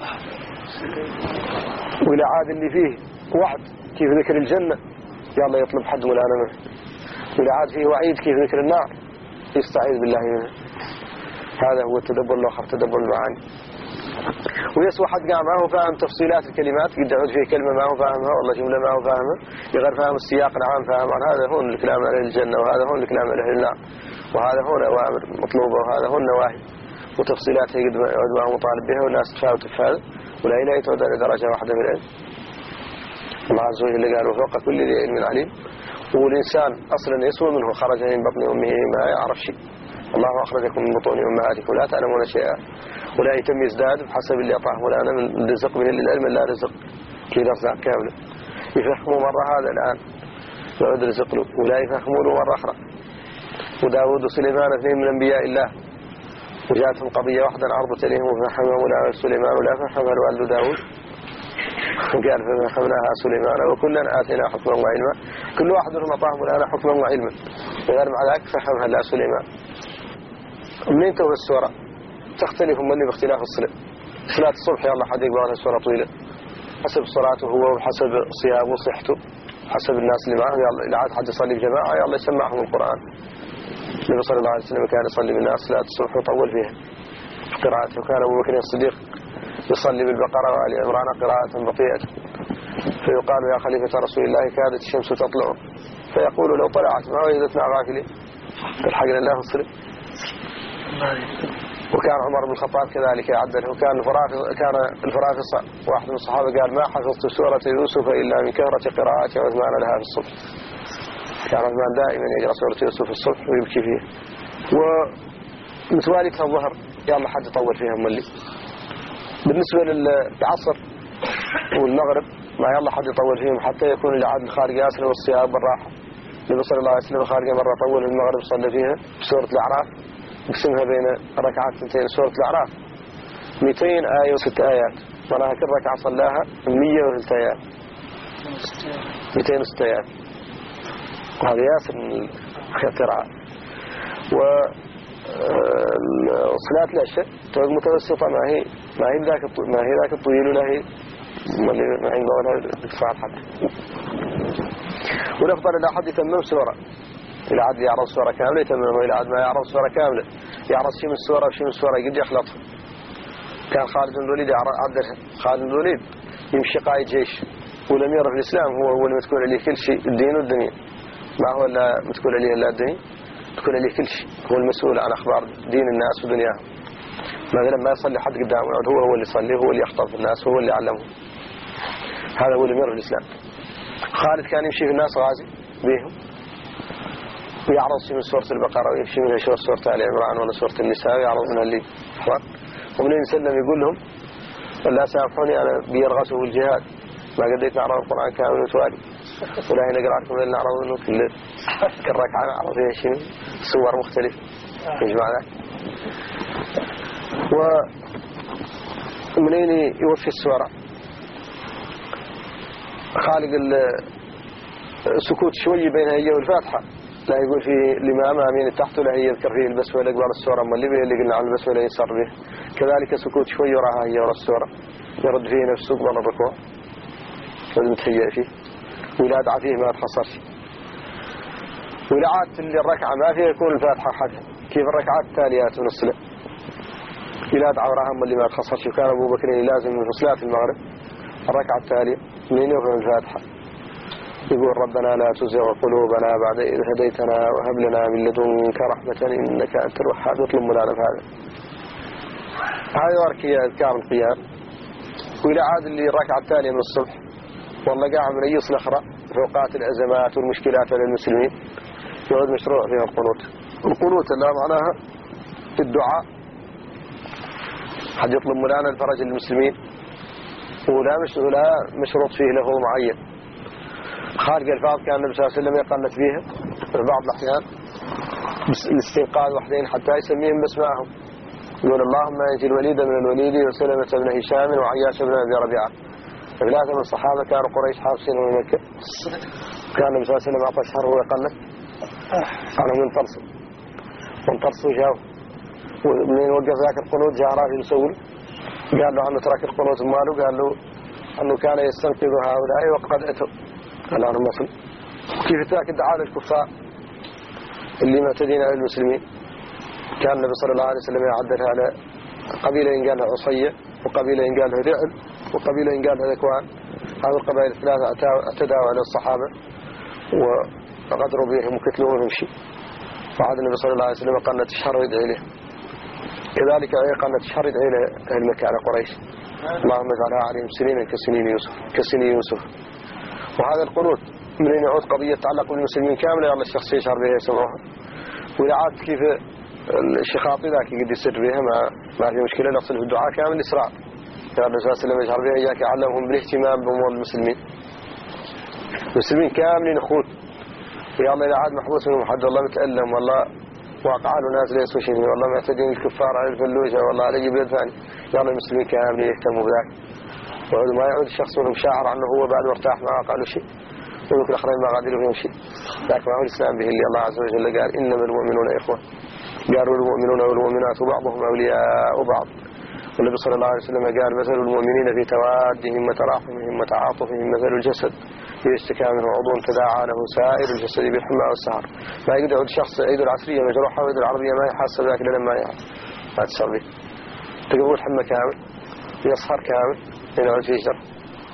وإلى عاد اللي فيه وعد كيف ذكر الجنة يا الله يطلب حد مولانا منه وإلى عاد فيه وعيد كيف ذكر النار يستعيذ بالله منه هذا هو التدبر الآخر تدبر المعاني ويسوى حد قام معه فاهم تفصيلات الكلمات قد يعود فيه كلمة ما هو فاهمها والله جملة ما هو فاهمها يغير فاهم السياق العام فاهم هذا هون الكلام على الجنة وهذا هون الكلام على النار وهذا هون أوامر مطلوبة وهذا هون نواهي وتفصيلاتها قد يعود معه مطالب بها والناس تفاهم وتفهم ولا إله يتعود على درجة واحدة من العلم الله عز وجل قال وفوق كل ذي علم عليم والإنسان أصلا يسوى منه خرج من بطن أمه ما يعرف شيء الله أخرجكم من بطون أمهاتكم لا تعلمون شيئا ولا يتم يزداد بحسب اللي أعطاه مولانا من رزق من العلم لا رزق كي رزق كامل يفهموا مرة هذا الآن يعود رزق له ولا يفهمونه مرة أخرى وداود وسليمان اثنين من أنبياء الله وجاءتهم قضية واحدة عرضت إليهم وفهمها مولانا سليمان ولا فهمها الوالد داود قال ففهمناها سليمان وكلا آتينا حكما وعلما كل واحد منهم أعطاه مولانا حكما وعلما وغير مع ذلك فهمها لا سليمان منين توه السورة تختلف مني باختلاف الصلاة صلاة الصبح يا الله حد يقبل السورة طويلة حسب صلاته هو وحسب صيامه وصحته حسب الناس اللي معه يلا إذا عاد حد يصلي بجماعة يا الله يسمعهم القرآن النبي صلى الله عليه وسلم كان يصلي بالناس صلاة الصبح وطول فيها قراءته وكان أبو بكر الصديق يصلي بالبقرة وآل عمران قراءة بطيئة فيقال يا خليفة رسول الله كادت الشمس تطلع فيقول لو طلعت ما وجدتنا غافلين فالحق لله الصلاة وكان عمر بن الخطاب كذلك يعدل وكان كان الفرافصة واحد من الصحابة قال ما حفظت سورة يوسف إلا من كثرة قراءة عثمان لها في الصبح كان عثمان دائما يقرأ سورة يوسف في الصبح ويبكي فيها ومتوالية الظهر يا الله حد يطول فيها ملي بالنسبة للعصر والمغرب ما يلا حد يطول فيهم حتى يكون العاد الخارج ياسر والصيام بالراحة النبي صلى الله عليه وسلم خارج مرة طول المغرب صلى فيها بسورة الأعراف قسمها بين ركعات اثنتين سورة الأعراف مئتين آية وست آيات وراها كل ركعة صلاها مئة وثلاث آيات مئتين وست آيات وهذا ياسر من القراءة وصلاة العشاء تعود متوسطة ما هي ما هي ذاك ما هي ذاك الطويل ولا هي ما عنده ولا ارتفاع الحد ونفضل إلى حد يتمم سورة إلى عاد يعرف سورة كاملة يتمم وإلى عاد ما يعرف سورة كاملة يعرف شيء من السورة وشيء من السورة يقد يخلطها كان خالد بن الوليد عدلها خالد بن الوليد يمشي قائد جيش ولم يعرف الإسلام هو هو اللي متكون عليه كل شيء الدين والدنيا ما هو إلا متكون عليه إلا الدين تكون عليه كل شيء هو المسؤول عن أخبار دين الناس ودنياهم مثلا ما يصلي حد قدامه هو هو اللي يصلي هو اللي يخطب الناس هو اللي يعلمهم هذا هو اللي يعرف الإسلام خالد كان يمشي في الناس غازي بيهم ويعرض شيء من سورة البقرة ويمشي منها شو سورة آل عمران ولا سورة النساء ويعرض منها اللي حرام ومن يسلم يقول لهم لا سامحوني أنا بيرغسوا في الجهاد ما قديت نعرض القرآن كامل وتوالي ولا هنا نقرأ لكم اللي نعرض منه كل كل ركعة نعرض فيها شيء صور مختلفة يجمع ذلك ومنين يوفي السورة خالق السكوت شوي بين هي والفاتحة لا يقول فيه الإمام آمين تحت لا يذكر فيه البسملة قبل السورة أما اللي به اللي قلنا على البسملة ينصر به كذلك سكوت شوي وراها هي ورا السورة يرد فيه نفسه قبل الركوع والمتهيئ فيه ولا دعا فيه ما تخسرش ولا عادت اللي الركعة ما فيه يكون الفاتحة حدها كيف الركعات التاليات من الصلاة بلاد عورهم اللي ما تخصص كان أبو بكر لازم من صلاة المغرب الركعة التالية من يفهم الفاتحة يقول ربنا لا تزغ قلوبنا بعد إذ هديتنا وهب لنا من لدنك رحمة إنك أنت الوهاب يطلب ملانا هذا هذه وركية أذكار القيام وإلى عاد اللي الركعة التالية من الصبح والله قاعد من أيص الأخرى فوقات الأزمات والمشكلات على المسلمين يعود مشروع فيها القنوت القنوت اللي معناها الدعاء حد يطلب ملانا الفرج للمسلمين ولا مش ولا مشروط فيه له معين خارج الفاظ كان النبي صلى الله عليه وسلم يقنت فيها في بعض الأحيان الاستنقاذ وحدين حتى يسميهم باسمائهم يقول اللهم انجي الوليد من الوليد وسلمة بن هشام وعياش بن أبي ربيعة ثلاثة من الصحابة كانوا قريش حابسين من مكة كان النبي صلى الله عليه وسلم أعطى شهر ويقنت عنهم من طرسوا من طرسوا جاو ومن وقف ذاك القنوت جاء راجل يسول قال له عنه ترك القنوت ماله قال له أنه كان يستنقذ هؤلاء وقد أتوا قال عنه مصر كيف تاك الدعاء للكفار اللي معتدين على المسلمين كان النبي صلى الله عليه وسلم يعدلها على قبيلة إن قالها عصية وقبيلة إن قالها رعل وقبيلة إن قالها ذكوان هذه القبائل الثلاثة اعتدوا على الصحابة وغدروا بهم وكتلوهم ومشي فعاد النبي صلى الله عليه وسلم قالنا تشهر يدعي له كذلك قالنا تشهر يدعي له أهل مكة على قريش اللهم اجعلها عليهم سنين كسنين يوسف كسنين يوسف وهذا القنوت من أين يعود قضية تتعلق بالمسلمين كاملة يلا الشخص يشعر بها يسمعها وإذا عاد كيف الشخاطي ذاك يقد يسر بها ما, ما في مشكلة نصل في الدعاء كامل إسراء كان الرسول صلى الله عليه وسلم يشعر بها إياك يعلمهم بالاهتمام بأمور المسلمين المسلمين كاملين أخوت يلا إذا عاد محبوس منهم حد والله متألم والله واقع له ناس ليسوا شيء والله معتدين الكفار على الفلوجة والله على جبل ثاني يلا المسلمين كاملين يهتموا بذاك وعود ما يعود الشخص منهم شاعر عنه هو بعد مرتاح ما وقع له شيء ويقول الآخرين ما قادروا فيهم شيء لكن ما هو الإسلام به اللي الله عز وجل قال إنما المؤمنون إخوة قالوا المؤمنون والمؤمنات بعضهم أولياء بعض والنبي صلى الله عليه وسلم قال مثل المؤمنين في توادهم وتراحمهم وتعاطفهم مثل الجسد إذا اشتكى منه عضو تداعى له سائر الجسد بالحمى والسهر ما يقدر الشخص عيد العصرية مجروحة وعيد العربية ما يحاسب ذاك لنا ما يحاسب ما تشعر به تقول الحمى كامل يسهر كامل ينعود فيه شر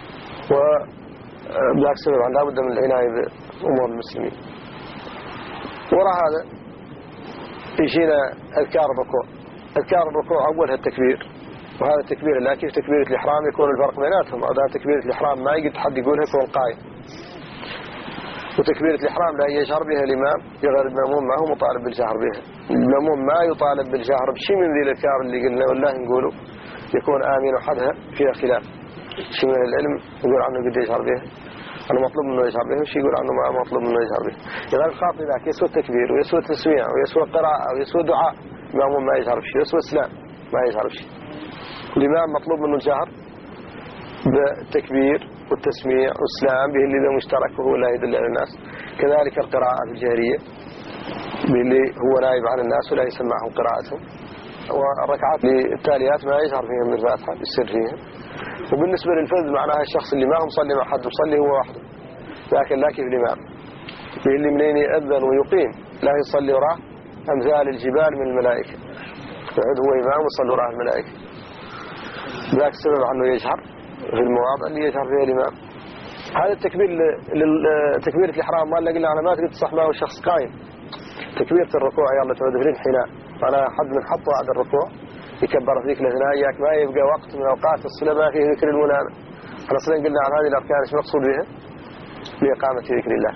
وبلاك سبب عن لابد من العناية بأمور المسلمين وراء هذا يجينا أذكار الركوع أذكار الركوع أولها التكبير وهذا التكبير لا كيف تكبيرة الإحرام يكون الفرق بيناتهم هذا تكبيرة الإحرام ما يقدر حد يقولها يكون قائم وتكبيرة الإحرام لا يجهر بها الإمام غير المأموم ما هو مطالب بالجهر بها المأموم ما يطالب بالجهر بشيء من ذي الأذكار اللي قلنا والله نقوله يكون آمين وحدها فيها خلاف شيء من العلم يقول عنه قد يجهر بها أنا مطلوب منه يجهر به وشي يقول عنه ما مطلوب منه يجهر به إذا الخاطئ ذاك يسوى التكبير ويسوى التسميع ويسوى القراءة ويسوى الدعاء المأموم ما يجهر بشيء يسوى السلام ما يجهر بشيء الإمام مطلوب منه الجهر بالتكبير والتسميع والسلام به اللي ذا مشترك وهو لا يدل على الناس كذلك القراءة في الجهرية باللي هو نائب عن الناس ولا يسمعهم قراءتهم والركعات التاليات ما يجهر فيهم بالفاتحة بالسر فيها وبالنسبة للفذ معناها الشخص اللي ما هو مصلي مع حد مصلي هو وحده لكن لا كيف الإمام اللي منين يأذن ويقيم لا يصلي وراه أمثال الجبال من الملائكة يعود هو إمام وصلي وراه الملائكة ذاك السبب عنه يجهر في المواضع اللي يجهر فيها الإمام هذا التكبير لتكبيرة الإحرام ما اللي قلنا أنا ما تريد تصح معه الشخص قائم تكبيرة الركوع يلا تعود في الانحناء أنا حد من حطه بعد الركوع يكبر في ذيك الأثناء إياك ما يبقى وقت من أوقات الصلاة ما فيه ذكر المنامة احنا أصلا قلنا عن هذه الأركان ايش مقصود بها بإقامة ذكر الله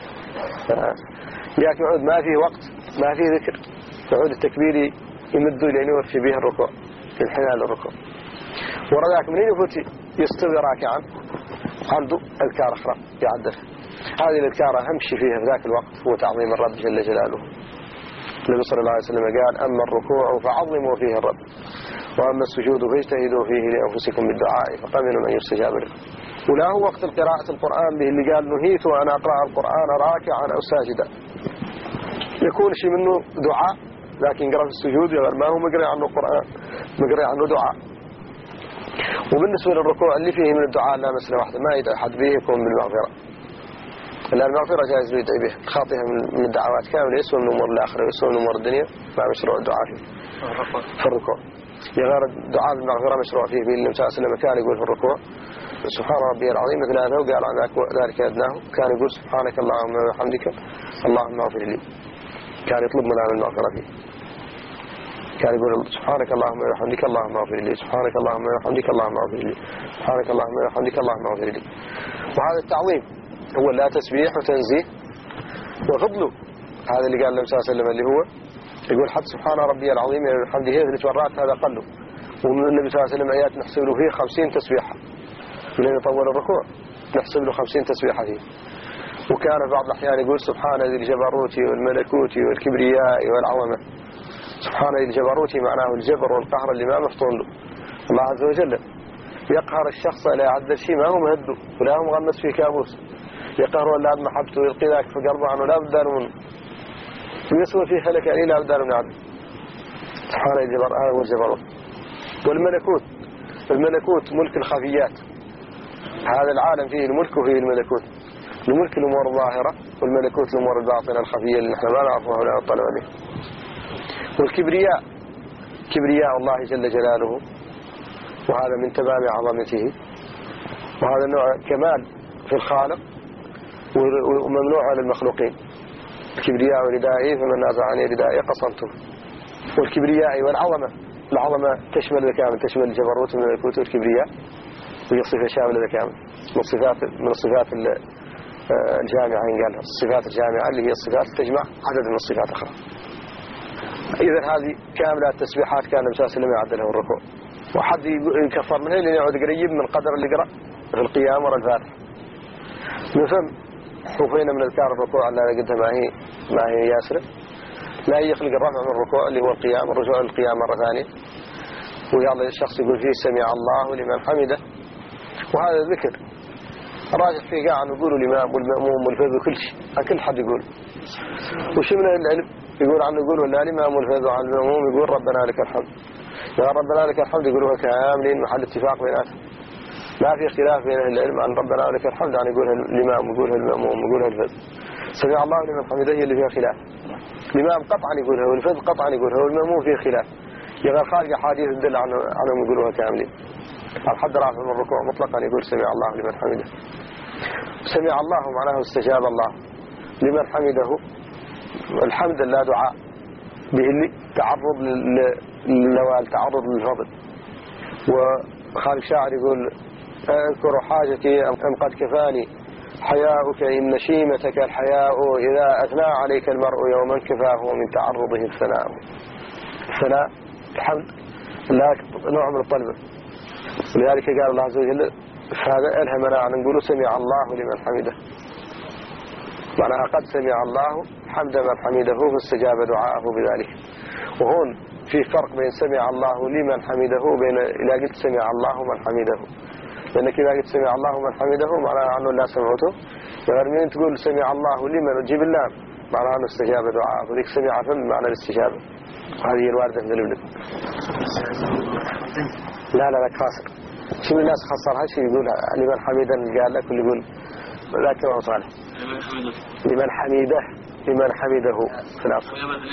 إياك يعود ما فيه وقت ما فيه ذكر يعود التكبير يمد لأنه يوفي به الركوع في الحناء للركوع ورداك منين يفوت يستوي راكعا عنده أذكار أخرى يعدل هذه الأذكار أهم شيء فيها في ذاك الوقت هو تعظيم الرب جل جلاله النبي صلى الله عليه وسلم قال أما الركوع فعظموا فيه الرب وأما السجود فاجتهدوا فيه لأنفسكم بالدعاء فقبلوا أن يستجاب لكم ولا هو وقت قراءة القرآن به اللي قال نهيت وأنا أقرأ القرآن راكعا أو ساجدا يكون شيء منه دعاء لكن قرأ في السجود ما هو مقرأ عنه القرآن مقرأ عنه دعاء وبالنسبة للركوع اللي فيه من الدعاء لا مسألة واحدة ما يدعى أحد به يكون بالمغفرة لأن المغفرة جائز له يدعي به خاطئها من الدعوات كاملة يسوى من أمور الآخرة ويسوى من أمور الدنيا ما مشروع الدعاء فيه في الركوع. غير الدعاء بالمغفرة مشروع فيه بالنبي صلى الله عليه وسلم كان يقول في الركوع سبحان ربي العظيم ثلاثة وقال عن ذلك أدناه كان يقول سبحانك اللهم وبحمدك اللهم اغفر لي كان يطلب من المغفرة فيه كان يقول سبحانك اللهم وبحمدك اللهم اغفر لي سبحانك اللهم وبحمدك اللهم اغفر لي سبحانك اللهم وبحمدك اللهم اغفر لي. وهذا التعظيم هو لا تسبيح وتنزيه وفضله هذا اللي قال النبي صلى الله عليه وسلم اللي هو يقول حتى سبحان ربي العظيم وبحمده ثلاث مرات هذا قله. والنبي صلى الله عليه وسلم آيات نحسب له فيه خمسين تسبيحة من يطول الركوع نحسب له خمسين تسبيحة فيه. وكان بعض الأحيان يقول سبحان ذي الجبروت والملكوت والكبرياء والعظمة. سبحان ذي الجبروت معناه الجبر والقهر اللي ما مفطون له الله عز وجل يقهر الشخص لا يعدل شيء ما هو مهده ولا هو مغمس في كابوس يقهر ولا عد محبته ويلقي ذاك في قلبه عنه لا بدال منه ويسوى فيه خلق يعني لا بدال من عدل. سبحان ذي الجبر هذا هو الجبروت. والملكوت الملكوت ملك الخفيات هذا العالم فيه الملك وفيه الملكوت. الملك الأمور الظاهرة والملكوت الأمور الباطنة الخفية اللي نحن ما نعرفها ولا نطلع عليه. والكبرياء كبرياء الله جل جلاله وهذا من تمام عظمته وهذا نوع كمال في الخالق وممنوع على المخلوقين. الكبرياء ردائي فمن نازعني ردائي قصمته. والكبرياء والعظمة العظمة تشمل الكامل تشمل الجبروت والملكوت والكبرياء وهي صفة شاملة الكامل من الصفات من الصفات الجامعة قال الصفات الجامعة اللي هي الصفات تجمع عدد من الصفات أخرى. إذا هذه كاملة التسبيحات كان النبي صلى الله عليه وسلم يعدلها الركوع وحد يكفر منها لأن يعود قريب من قدر اللي يقرأ في القيام ورا الفاتحة. نفهم حروفين من أذكار الركوع لا قدها ما هي ما هي ياسرة لا يخلق الرفع من الركوع اللي هو القيام الرجوع للقيام مرة ثانية ويلا الشخص يقول فيه سمع الله لمن حمده. وهذا ذكر راجح فيه قاعد نقوله الإمام والمأموم والفذ وكل شيء كل حد يقول. وش من العلم يقول عن يقول ولا الإمام والفذ وعن المأموم يقول ربنا لك الحمد يا ربنا لك الحمد يقولوها كاملين محل اتفاق بيناتهم ما في خلاف بين أهل العلم عن ربنا لك الحمد عن يقولها الإمام ويقولها المأموم ويقولها الفذ. سمع الله لمن حمده هي اللي فيها خلاف. الإمام قطعا يقولها والفذ قطعا يقولها والمأموم فيه خلاف يغير خارج حديث تدل عنهم يقولوها كاملين. الحد رافع من الركوع مطلقا يقول سمع الله لمن حمده. سمع الله معناه استجاب الله لمن حمده. الحمد لا دعاء به اللي تعرض للنوال تعرض للفضل. وخالق شاعر يقول اذكر حاجتي أم قد كفاني حياؤك إن شيمتك الحياء إذا أثنى عليك المرء يوما كفاه من تعرضه الثناء. الثناء الحمد لا نوع من الطلبة ولذلك قال الله عز وجل فهذا ألهمنا أن نقول سمع الله لمن حمده معناها قد سمع الله حمد من حمده فاستجاب دعاءه بذلك. وهون في فرق بين سمع الله لمن حمده وبين إذا قلت سمع الله من حمده لأنك إذا قلت سمع الله من حمده معناها أنه لا سمعته غير من تقول سمع الله لمن وتجيب اللام معناها أنه استجاب دعاءه وذيك سمع فم معنى الاستجابة. وهذه الواردة من الابن لا لا لا خاسر شو الناس خسرها شيء يقول لمن حميدا قال لك واللي يقول ذاك ما صالح لمن حميده لمن حميده في الأصل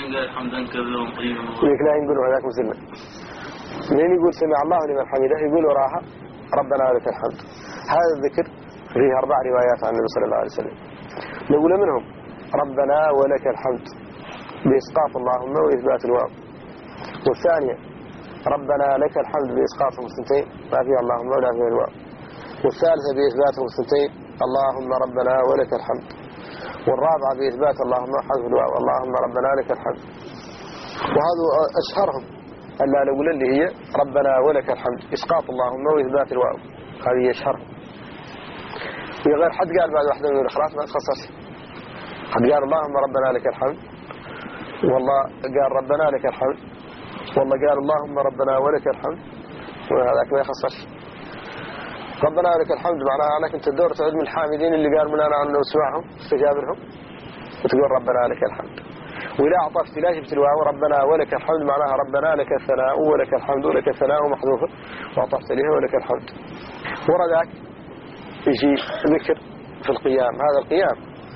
لك لا يقول هذاك مسلم من يقول سمع الله لمن حميده يقول وراها ربنا ولك الحمد. هذا الذكر فيه أربع روايات عن النبي صلى الله عليه وسلم نقول منهم ربنا ولك الحمد بإسقاط اللهم وإثبات الواو والثانية ربنا لك الحمد بإسقاطهم الثنتين ما فيها اللهم ولا فيها الواو والثالثة بإثباتهم الثنتين اللهم ربنا ولك الحمد والرابعة بإثبات اللهم حذف الواو اللهم ربنا لك الحمد. وهذا أشهرهم ألا الأولى اللي هي ربنا ولك الحمد إسقاط اللهم وإثبات الواو هذه أشهرهم. في غير حد قال بعد واحدة من الخلاص ما تخصص حد قال اللهم ربنا لك الحمد والله قال ربنا لك الحمد والله قال اللهم ربنا ولك الحمد وهذاك ما يخصص. ربنا لك الحمد معناها أنك أنت الدور تعود من الحامدين اللي قال من أنا عنه وسمعهم استجاب لهم وتقول ربنا لك الحمد. وإذا أعطفت لا جبت الواو ربنا ولك الحمد معناها ربنا لك الثناء ولك الحمد ولك الثناء محذوفة وأعطفت لها ولك الحمد. ورداك يجي ذكر في القيام. هذا القيام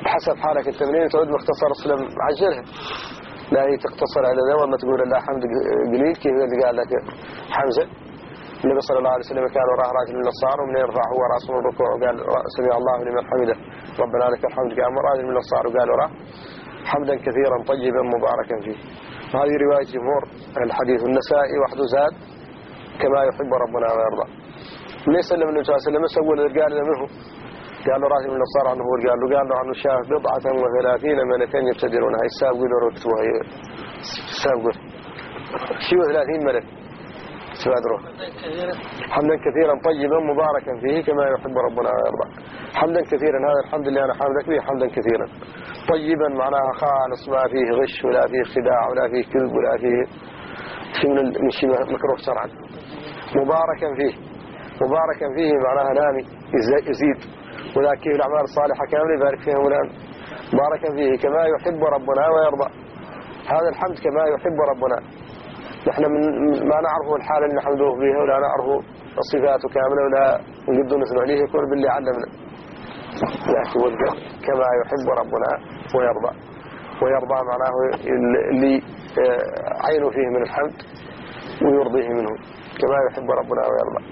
بحسب حالك التمرين تعود مختصر السلم عجلها، لا هي تقتصر على ذا وما تقول لا حمد قليل كيف اللي قال لك حمزة. النبي صلى الله عليه وسلم كان وراه راجل من النصارى ومن يرفع هو راسه الركوع وقال سمع الله لمن حمده ربنا لك الحمد، قام راجل من النصارى وقال وراه حمدا كثيرا طيبا مباركا فيه. هذه رواية جمهور الحديث. النسائي وحده زاد كما يحب ربنا ويرضى. ليس لم النبي صلى الله عليه وسلم سوى قال له منه، قال له راجل من النصارى عنه هو قال له قال له عنه شاف بضعة وثلاثين ملكا يبتدرونها يسابقوا له ركتوها يسابقوا شو ثلاثين ملك تبادروا. حمدا كثيرا طيبا مباركا فيه كما يحب ربنا ويرضى. حمدا كثيرا هذا الحمد لله أنا حامدك به حمدا كثيرا. طيبا معناها خالص ما فيه غش ولا فيه خداع ولا فيه كذب ولا فيه شيء من شيء مكروه شرعا. مباركا فيه، مباركا فيه معناها نامي يزيد، وذاك الأعمال الصالحة كاملة يبارك فيها ولان. باركا فيه كما يحب ربنا ويرضى. هذا الحمد كما يحب ربنا. نحن من ما نعرفه الحال اللي نحمده فيها ولا نعرفه صفاته كاملة ولا نقدر نسمع عليه يكون باللي علمنا، لكن كما يحب ربنا ويرضى. ويرضى معناه اللي عينه فيه من الحمد ويرضيه منه كما يحب ربنا ويرضى.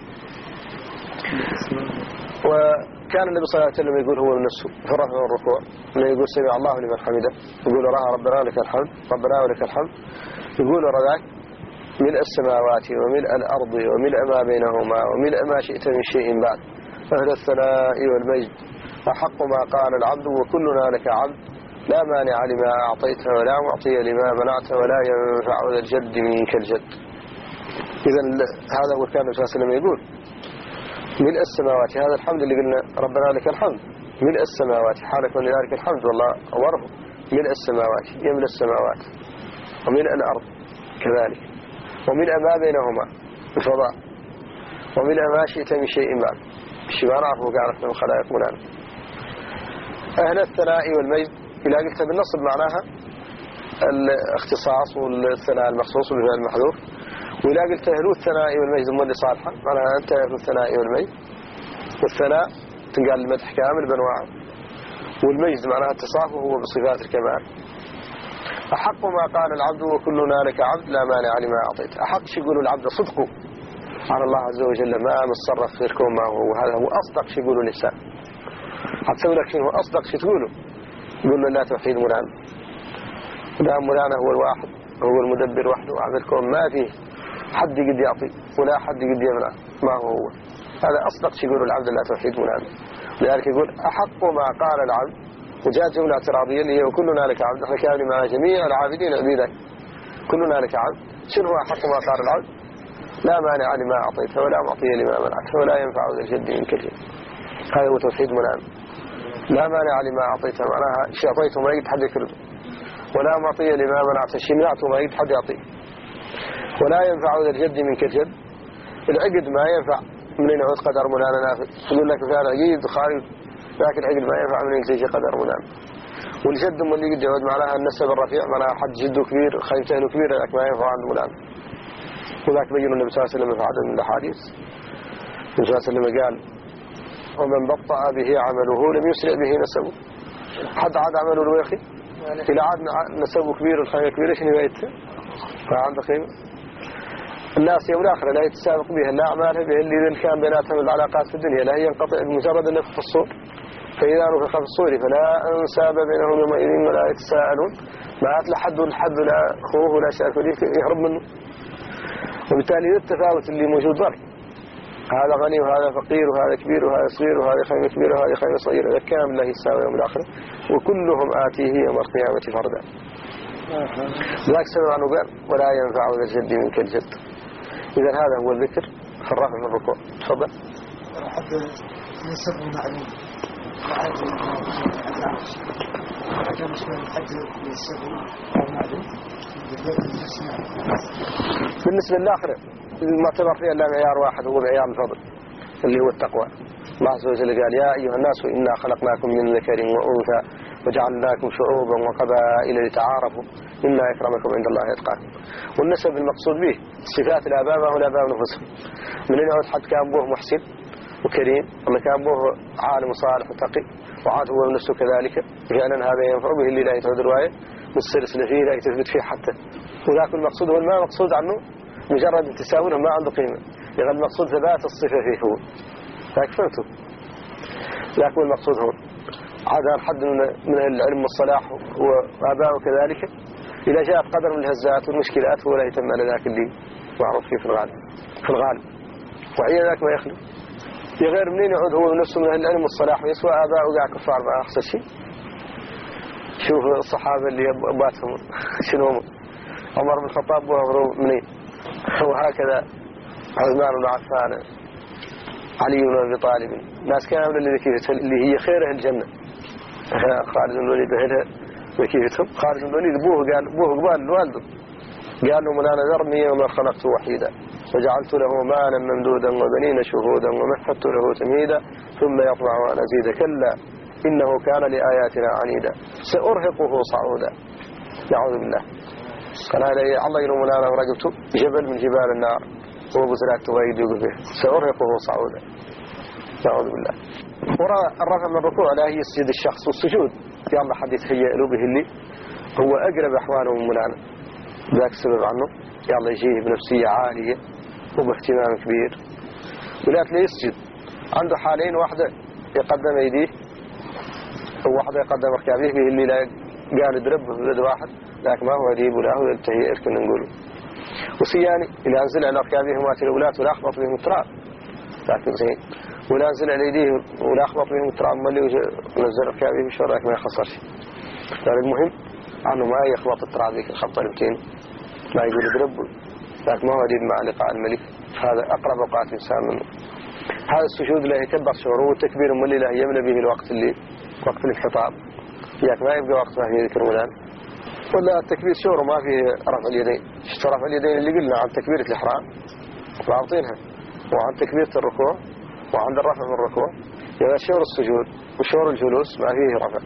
وكان النبي صلى الله عليه وسلم يقول هو من نفسه في الرفع والركوع انه يقول سمع الله لمن حمده، يقول راه ربنا لك الحمد ربنا ولك الحمد، يقول رذاك ملء السماوات وملء الأرض وملء ما بينهما وملء ما شئت من شيء بعد أهل الثناء والمجد أحق ما قال العبد وكلنا لك عبد لا مانع لما أعطيت ولا معطي لما منعت ولا ينفع ذا الجد منك الجد. إذن هذا هو كان النبي صلى الله عليه وسلم يقول ملء السماوات. هذا الحمد اللي قلنا ربنا لك الحمد ملء السماوات حالك من ذلك الحمد والله ورفه ملء السماوات يملء السماوات وملء الأرض كذلك وملء ما بينهما الفضاء وملء ما شئت من شيء بعد الشيء ما نعرفه قالت من خلائق منان. أهل الثناء والمجد إذا قلت بالنصب معناها الاختصاص والثناء المخصوص والفعل المحذوف، وإذا قلت أهل الثناء والمجد مولي صالحة معناها أنت أهل الثناء والمجد. والثناء تنقال المدح كامل بأنواعه، والمجد معناها اتصافه هو بصفات الكمال. أحق ما قال العبد وكلنا لك عبد لا مانع لما أعطيت. أحق شيء يقولوا العبد صدقه على الله عز وجل ما متصرف غيركم ما هو، وهذا هو أصدق شيء يقولوا الإنسان. هتسوي لك شيء هو أصدق شيء تقوله، يقول له لا توحيد مولانا، لا مولانا هو الواحد هو المدبر وحده وعملكم ما فيه حد قد يعطي ولا حد قد يمنع ما هو هو. هذا أصدق شيء يقولوا العبد لا توحيد مولانا. لذلك يقول أحق ما قال العبد، وجاءت جملة اعتراضية اللي هي وكلنا لك عبد. نحن كامل مع جميع العابدين بذلك كلنا لك عبد. شنو هو أحق ما قال العبد؟ لا مانع لما أعطيت ولا معطي لما منعت ولا ينفع ذا الجد منك الجد. هذا هو توحيد مولانا. لا مانع لما أعطيت معناها شيء أعطيته ما يجد حد يكرده، ولا معطي لما منعت شيء منعته ما يجد حد يعطيه، ولا ينفع ذا الجد منك الجد. العقد ما ينفع من يعود قدر مولانا نافذ. يقول لك فعل عقيد خارج لكن العقد ما ينفع من يجي قدر مولانا. والجد من اللي قد يعود معناها النسب الرفيع معناها حد جده كبير خيمته كبير لكن ما ينفع عند مولانا. وذاك بيّن النبي صلى الله عليه وسلم في عدد من الأحاديث. النبي صلى الله عليه وسلم قال ومن بطأ به عمله لم يسرع به نسبه. حد عاد عمله الويخي إلى عاد نسبه كبير الخيمة كبيرة شنو بيته فعنده خيمة. الناس يوم الآخر لا يتسابق بها لا أعمالها به اللي كان بيناتهم العلاقات في الدنيا لا هي ينقطع بمجرد النفخ في الصور، فإذا نفخ في الصور فلا أنساب بينهم يومئذ ولا يتساءلون. ما أتلحد الحد لا أخوه ولا شارك يهرب منه. وبالتالي التفاوت اللي موجود ذلك هذا غني وهذا فقير وهذا كبير وهذا صغير وهذا خيمة كبير وهذا خيمة صغيرة هذا كامل لا يساوي يوم الآخرة وكلهم آتيه يوم القيامة فردا. ذاك سمع عنه قال ولا ينفع ذا الجد منك الجد. إذا هذا هو الذكر في الرفع من الركوع. تفضل. حد ينسبه معلوم وعادي كان مش من حد ينسبه معلوم بالنسبة للآخرة المعتبر فيها لا معيار واحد هو معيار الفضل اللي هو التقوى. الله عز وجل قال يا أيها الناس إنا خلقناكم من ذكر وأنثى وجعلناكم شعوبا وقبائل لتعارفوا إن أكرمكم عند الله يتقاكم. والنسب المقصود به صفات الآباء ما هو الآباء نفسهم. من هنا حد كان أبوه محسن وكريم ولا كان أبوه عالم وصالح وتقي وعاد هو نفسه كذلك فعلا هذا ينفع به اللي لا يتعود رواية والسلسلة فيه لا يتثبت فيه حتى. وذاك المقصود هو ما مقصود عنه مجرد تساوله ما عنده قيمة، يعني المقصود ثبات الصفة فيه هو. ذاك فهمته. ذاك هو المقصود هون. هذا الحد من العلم والصلاح وآباءه كذلك. إذا جاءت قدر من الهزات والمشكلات هو لا يتم على ذاك اللي معروف فيه في الغالب في الغالب وعي ذاك ما يخلو. يغير منين يعود هو نفسه من العلم والصلاح ويسوى آباءه وقاع كفار ما أخسر شيء. شوف الصحابة اللي أباتهم شنو عمر بن الخطاب وهو منين، وهكذا عثمان بن عفان، علي بن أبي طالب، ناس كامل اللي ذكيتهم اللي هي خيره الجنة. خالد بن الوليد هنا ذكيتهم. خالد بن الوليد أبوه قال أبوه قبال والده قال له: من أنا ذرني وما خلقت وحيدا وجعلت له مالا ممدودا وبنين شهودا ومهدت له تمهيدا ثم يطمع أن أزيد كلا إنه كان لآياتنا عنيدا سأرهقه صعودا. نعوذ بالله. قال هذا الله يلوم لنا ورقبته جبل من جبال النار وبزرعت ويد به سأرهقه صعودا. نعوذ بالله. وراء الرفع من الركوع لا يسجد الشخص والسجود يلا حديث هيئ له به اللي هو أقرب أحواله مولانا ذاك السبب عنه يلا يجيه بنفسية عالية وباهتمام كبير ولكن يسجد عنده حالين، واحدة يقدم يديه وواحدة يقدم ركابيه به اللي لا قال يضرب بيد واحد لكن ما هو أديب ولا هو يلتهي إركن نقوله. وسياني إذا أنزل على ركابيه مات الأولاد ولا أخبط بهم التراب لكن زين ولا أنزل على يديه ولا أخبط بهم التراب مالي ونزل ركابيه شو رأيك ما يخسرش. يعني المهم عنه ما يخبط التراب ذيك الخبطة المتين ما يقول يضرب لكن ما هو أديب مع لقاء الملك. هذا أقرب أوقات إنسان منه. هذا السجود لا يكبر شعوره والتكبير مالي لا يمنى به الوقت اللي وقت الانحطاط ياك ما يبقى وقت ما فيه ذكر مولان ولا التكبير شعوره ما فيه رفع اليدين. رفع اليدين اللي قلنا عن تكبيرة الإحرام وعطينها وعن تكبيرة الركوع وعند الرفع من الركوع يبقى شعور السجود وشعور الجلوس ما فيه رفع.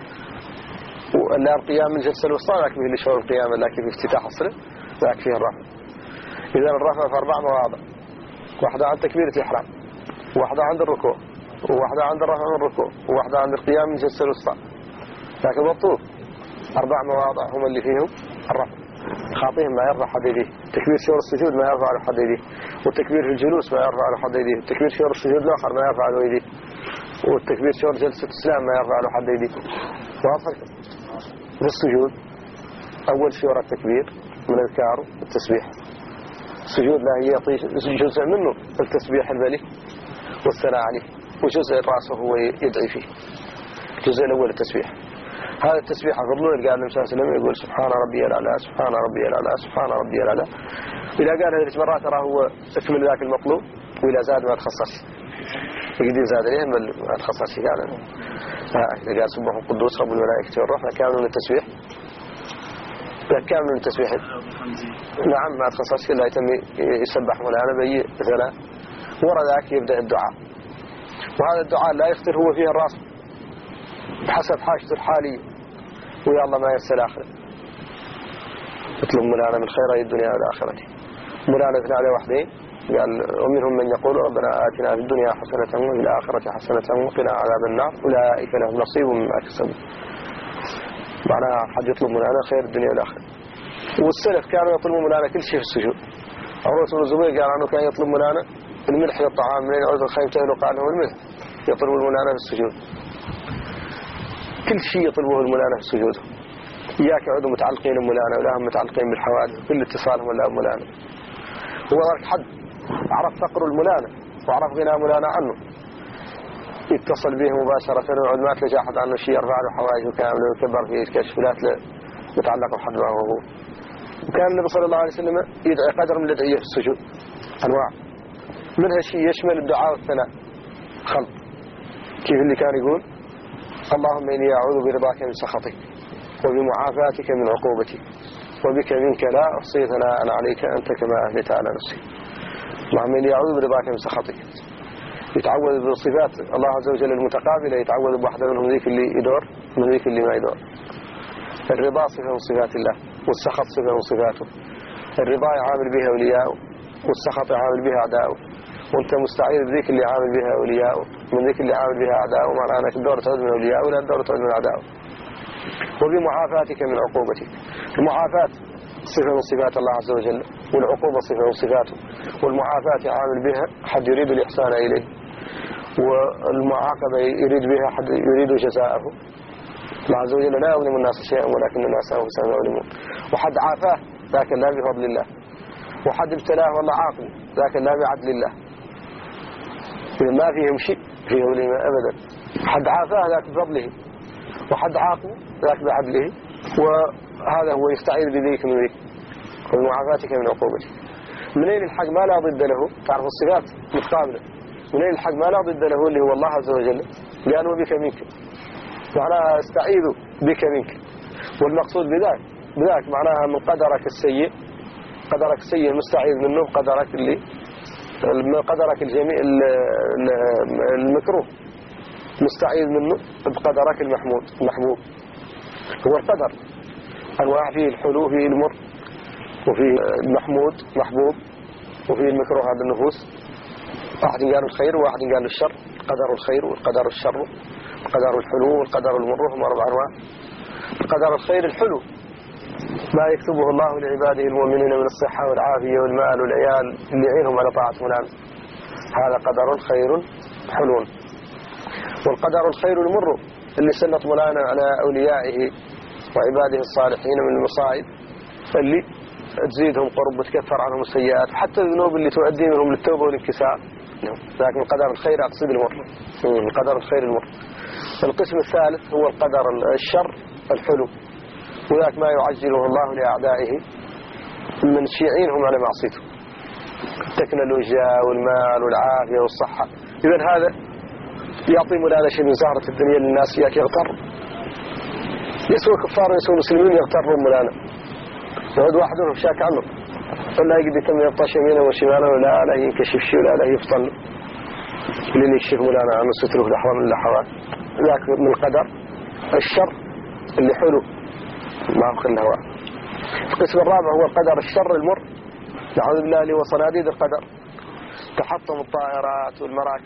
ولا القيام من جلسة الوسطى ذاك فيه شعور القيام لكن في افتتاح الصلاة ذاك فيه الرفع. إذا الرفع في أربع مواضع، واحدة عن تكبيرة الإحرام وواحدة عند الركوع وواحدة عند الرفع من الركوع وواحدة عند القيام من جلسة الوسطى. لكن بالطول أربع مواضع هم اللي فيهم الرفع. خاطئهم ما يرفع حد يديه. تكبير شعور السجود ما يرفع على حد يديه، والتكبير في الجلوس ما يرفع على حد يديه، والتكبير شعور السجود الآخر ما يرفع على يديه، والتكبير شعور جلسة الإسلام ما يرفع على حد يديه. واضح؟ في السجود أول شعور التكبير من الذكار والتسبيح. السجود لا يعطي جزء منه التسبيح البلي والثناء عليه وجزء رأسه هو يدعي فيه. الجزء الأول التسبيح. هذا التسبيح أفضلون قال النبي صلى الله عليه وسلم يقول سبحان ربي الأعلى سبحان ربي الأعلى سبحان ربي الأعلى. إذا قال هذه مرات ترى هو اكمل ذاك المطلوب وإذا زاد ما تخصص يقدر زاد عليه ما تخصص قال إذا قال سبحان القدوس رب الملائكة والروح كامل من التسبيح كامل من التسبيح نعم ما تخصص إلا يتم يسبح مولانا بي ثلاث ورا ذاك يبدأ الدعاء. وهذا الدعاء لا يختر هو فيه الراس بحسب حاجته الحالية ويا الله ما ينسى الآخرة. اطلب مولانا من خير الدنيا والآخرة. مولانا اثنى عليه وحدين قال ومنهم من يقول ربنا آتنا في الدنيا حسنة وفي الآخرة حسنة وقنا عذاب النار أولئك لهم نصيب مما كسبوا. معناها حد يطلب مولانا خير الدنيا والآخرة. والسلف كانوا يطلبوا مولانا كل شيء في السجود. عروة بن الزبير قال عنه كان يطلب مولانا الملح للطعام من يعود الخيمة له قال له الملح يطلب المولانا في السجود. كل شيء يطلبوه المولانا في السجود. إياك يعودوا متعلقين بمولانا ولا هم متعلقين بالحوادث كل اتصالهم ولا مولانا. هو ذلك حد عرف فقر المولانا وعرف غنى مولانا عنه يتصل به مباشرة ويعود ما تلقى أحد عنه شيء يرفع له حواجه كاملة ويكبر فيه الكشف لا يتعلق بحد ما هو. وكان النبي صلى الله عليه وسلم يدعي قدر من الأدعية في السجود أنواع منها شيء يشمل الدعاء والثناء خلط كيف اللي كان يقول اللهم إني أعوذ برضاك من سخطك وبمعافاتك من عقوبتك وبك منك لا أحصي ثناء عليك أنت كما أهلت على نفسي. اللهم إني أعوذ برضاك من سخطك. يتعوذ بصفات الله عز وجل المتقابلة يتعوذ بواحدة منهم ذيك اللي يدور من ذيك اللي ما يدور. الرضا صفة من صفات الله والسخط صفة من صفاته. الرضا يعامل بها أولياءه والسخط يعامل بها أعداؤه وانت مستعيد بذيك اللي عامل بها أولياءه من ذيك اللي عامل بها أعداؤه، معنى أنك الدورة تعود من أولياءه ولا الدورة تعود من أعداؤه. وبمعافاتك من عقوبتك. المعافاة صفة من صفات الله عز وجل، والعقوبة صفة من صفاته، والمعافاة عامل بها حد يريد الإحسان إليه، والمعاقبة يريد بها حد يريد جزاءه. الله عز وجل لا يظلم الناس شيئا ولكن الناس أنفسهم يظلمون. وحد عافاه لكن لا بفضل الله، وحد ابتلاه والله عاقبه لكن لا بعدل الله. إذا ما فيهم شيء فيه ظلم أبدا. حد عافاه ذاك بفضله، وحد عاقبه ذاك بعدله، وهذا هو يستعيذ بذيك من ذيك ومعافاتك من عقوبتك. منين الحق ما لا ضد له، تعرف الصفات متقابلة. منين الحق ما لا ضد له اللي هو الله عز وجل، لأنه بك منك، معناها استعيذ بك منك. والمقصود بذاك بذاك معناها من قدرك السيء، قدرك السيء مستعيذ منه، قدرك اللي من قدرك الجميع المكروه مستعيذ منه بقدرك المحمود المحبوب. هو القدر أنواع، فيه الحلو، فيه المر، وفيه المحمود محبوب، وفيه المكروه عند النفوس. واحد قال الخير وواحد قال الشر، قدر الخير والقدر الشر، القدر الحلو والقدر المر، هم أربع أنواع. القدر الخير الحلو ما يكتبه الله لعباده المؤمنين من الصحة والعافية والمال والعيال اللي يعينهم على طاعة مولانا، هذا قدر خير حلو. والقدر الخير المر اللي سلط مولانا على أوليائه وعباده الصالحين من المصائب اللي تزيدهم قرب وتكفر عنهم السيئات، حتى الذنوب اللي تؤدي منهم للتوبة والانكسار. لكن قدر الخير أقصد المر، القدر الخير المر. القسم الثالث هو القدر الشر الحلو، وذاك ما يعجله الله لأعدائه من شيعينهم على معصيته، التكنولوجيا والمال والعافية والصحة. إذن هذا يعطي مولانا شيء من زهرة الدنيا للناس، ياك يغتر، يسوى كفار يسوى مسلمين يغترون مولانا. يقعد واحد منهم شاك عنه ولا يقدر يتم يبطش يمينه وشماله ولا لا ينكشف شيء ولا لا يفطن اللي يكشف مولانا عن ستره لحظة من اللحظات. ذاك من القدر الشر اللي حلو ما هو خل الهواء. القسم الرابع هو القدر الشر المر، نعوذ بالله اللي هو صناديد القدر، تحطم الطائرات والمراكب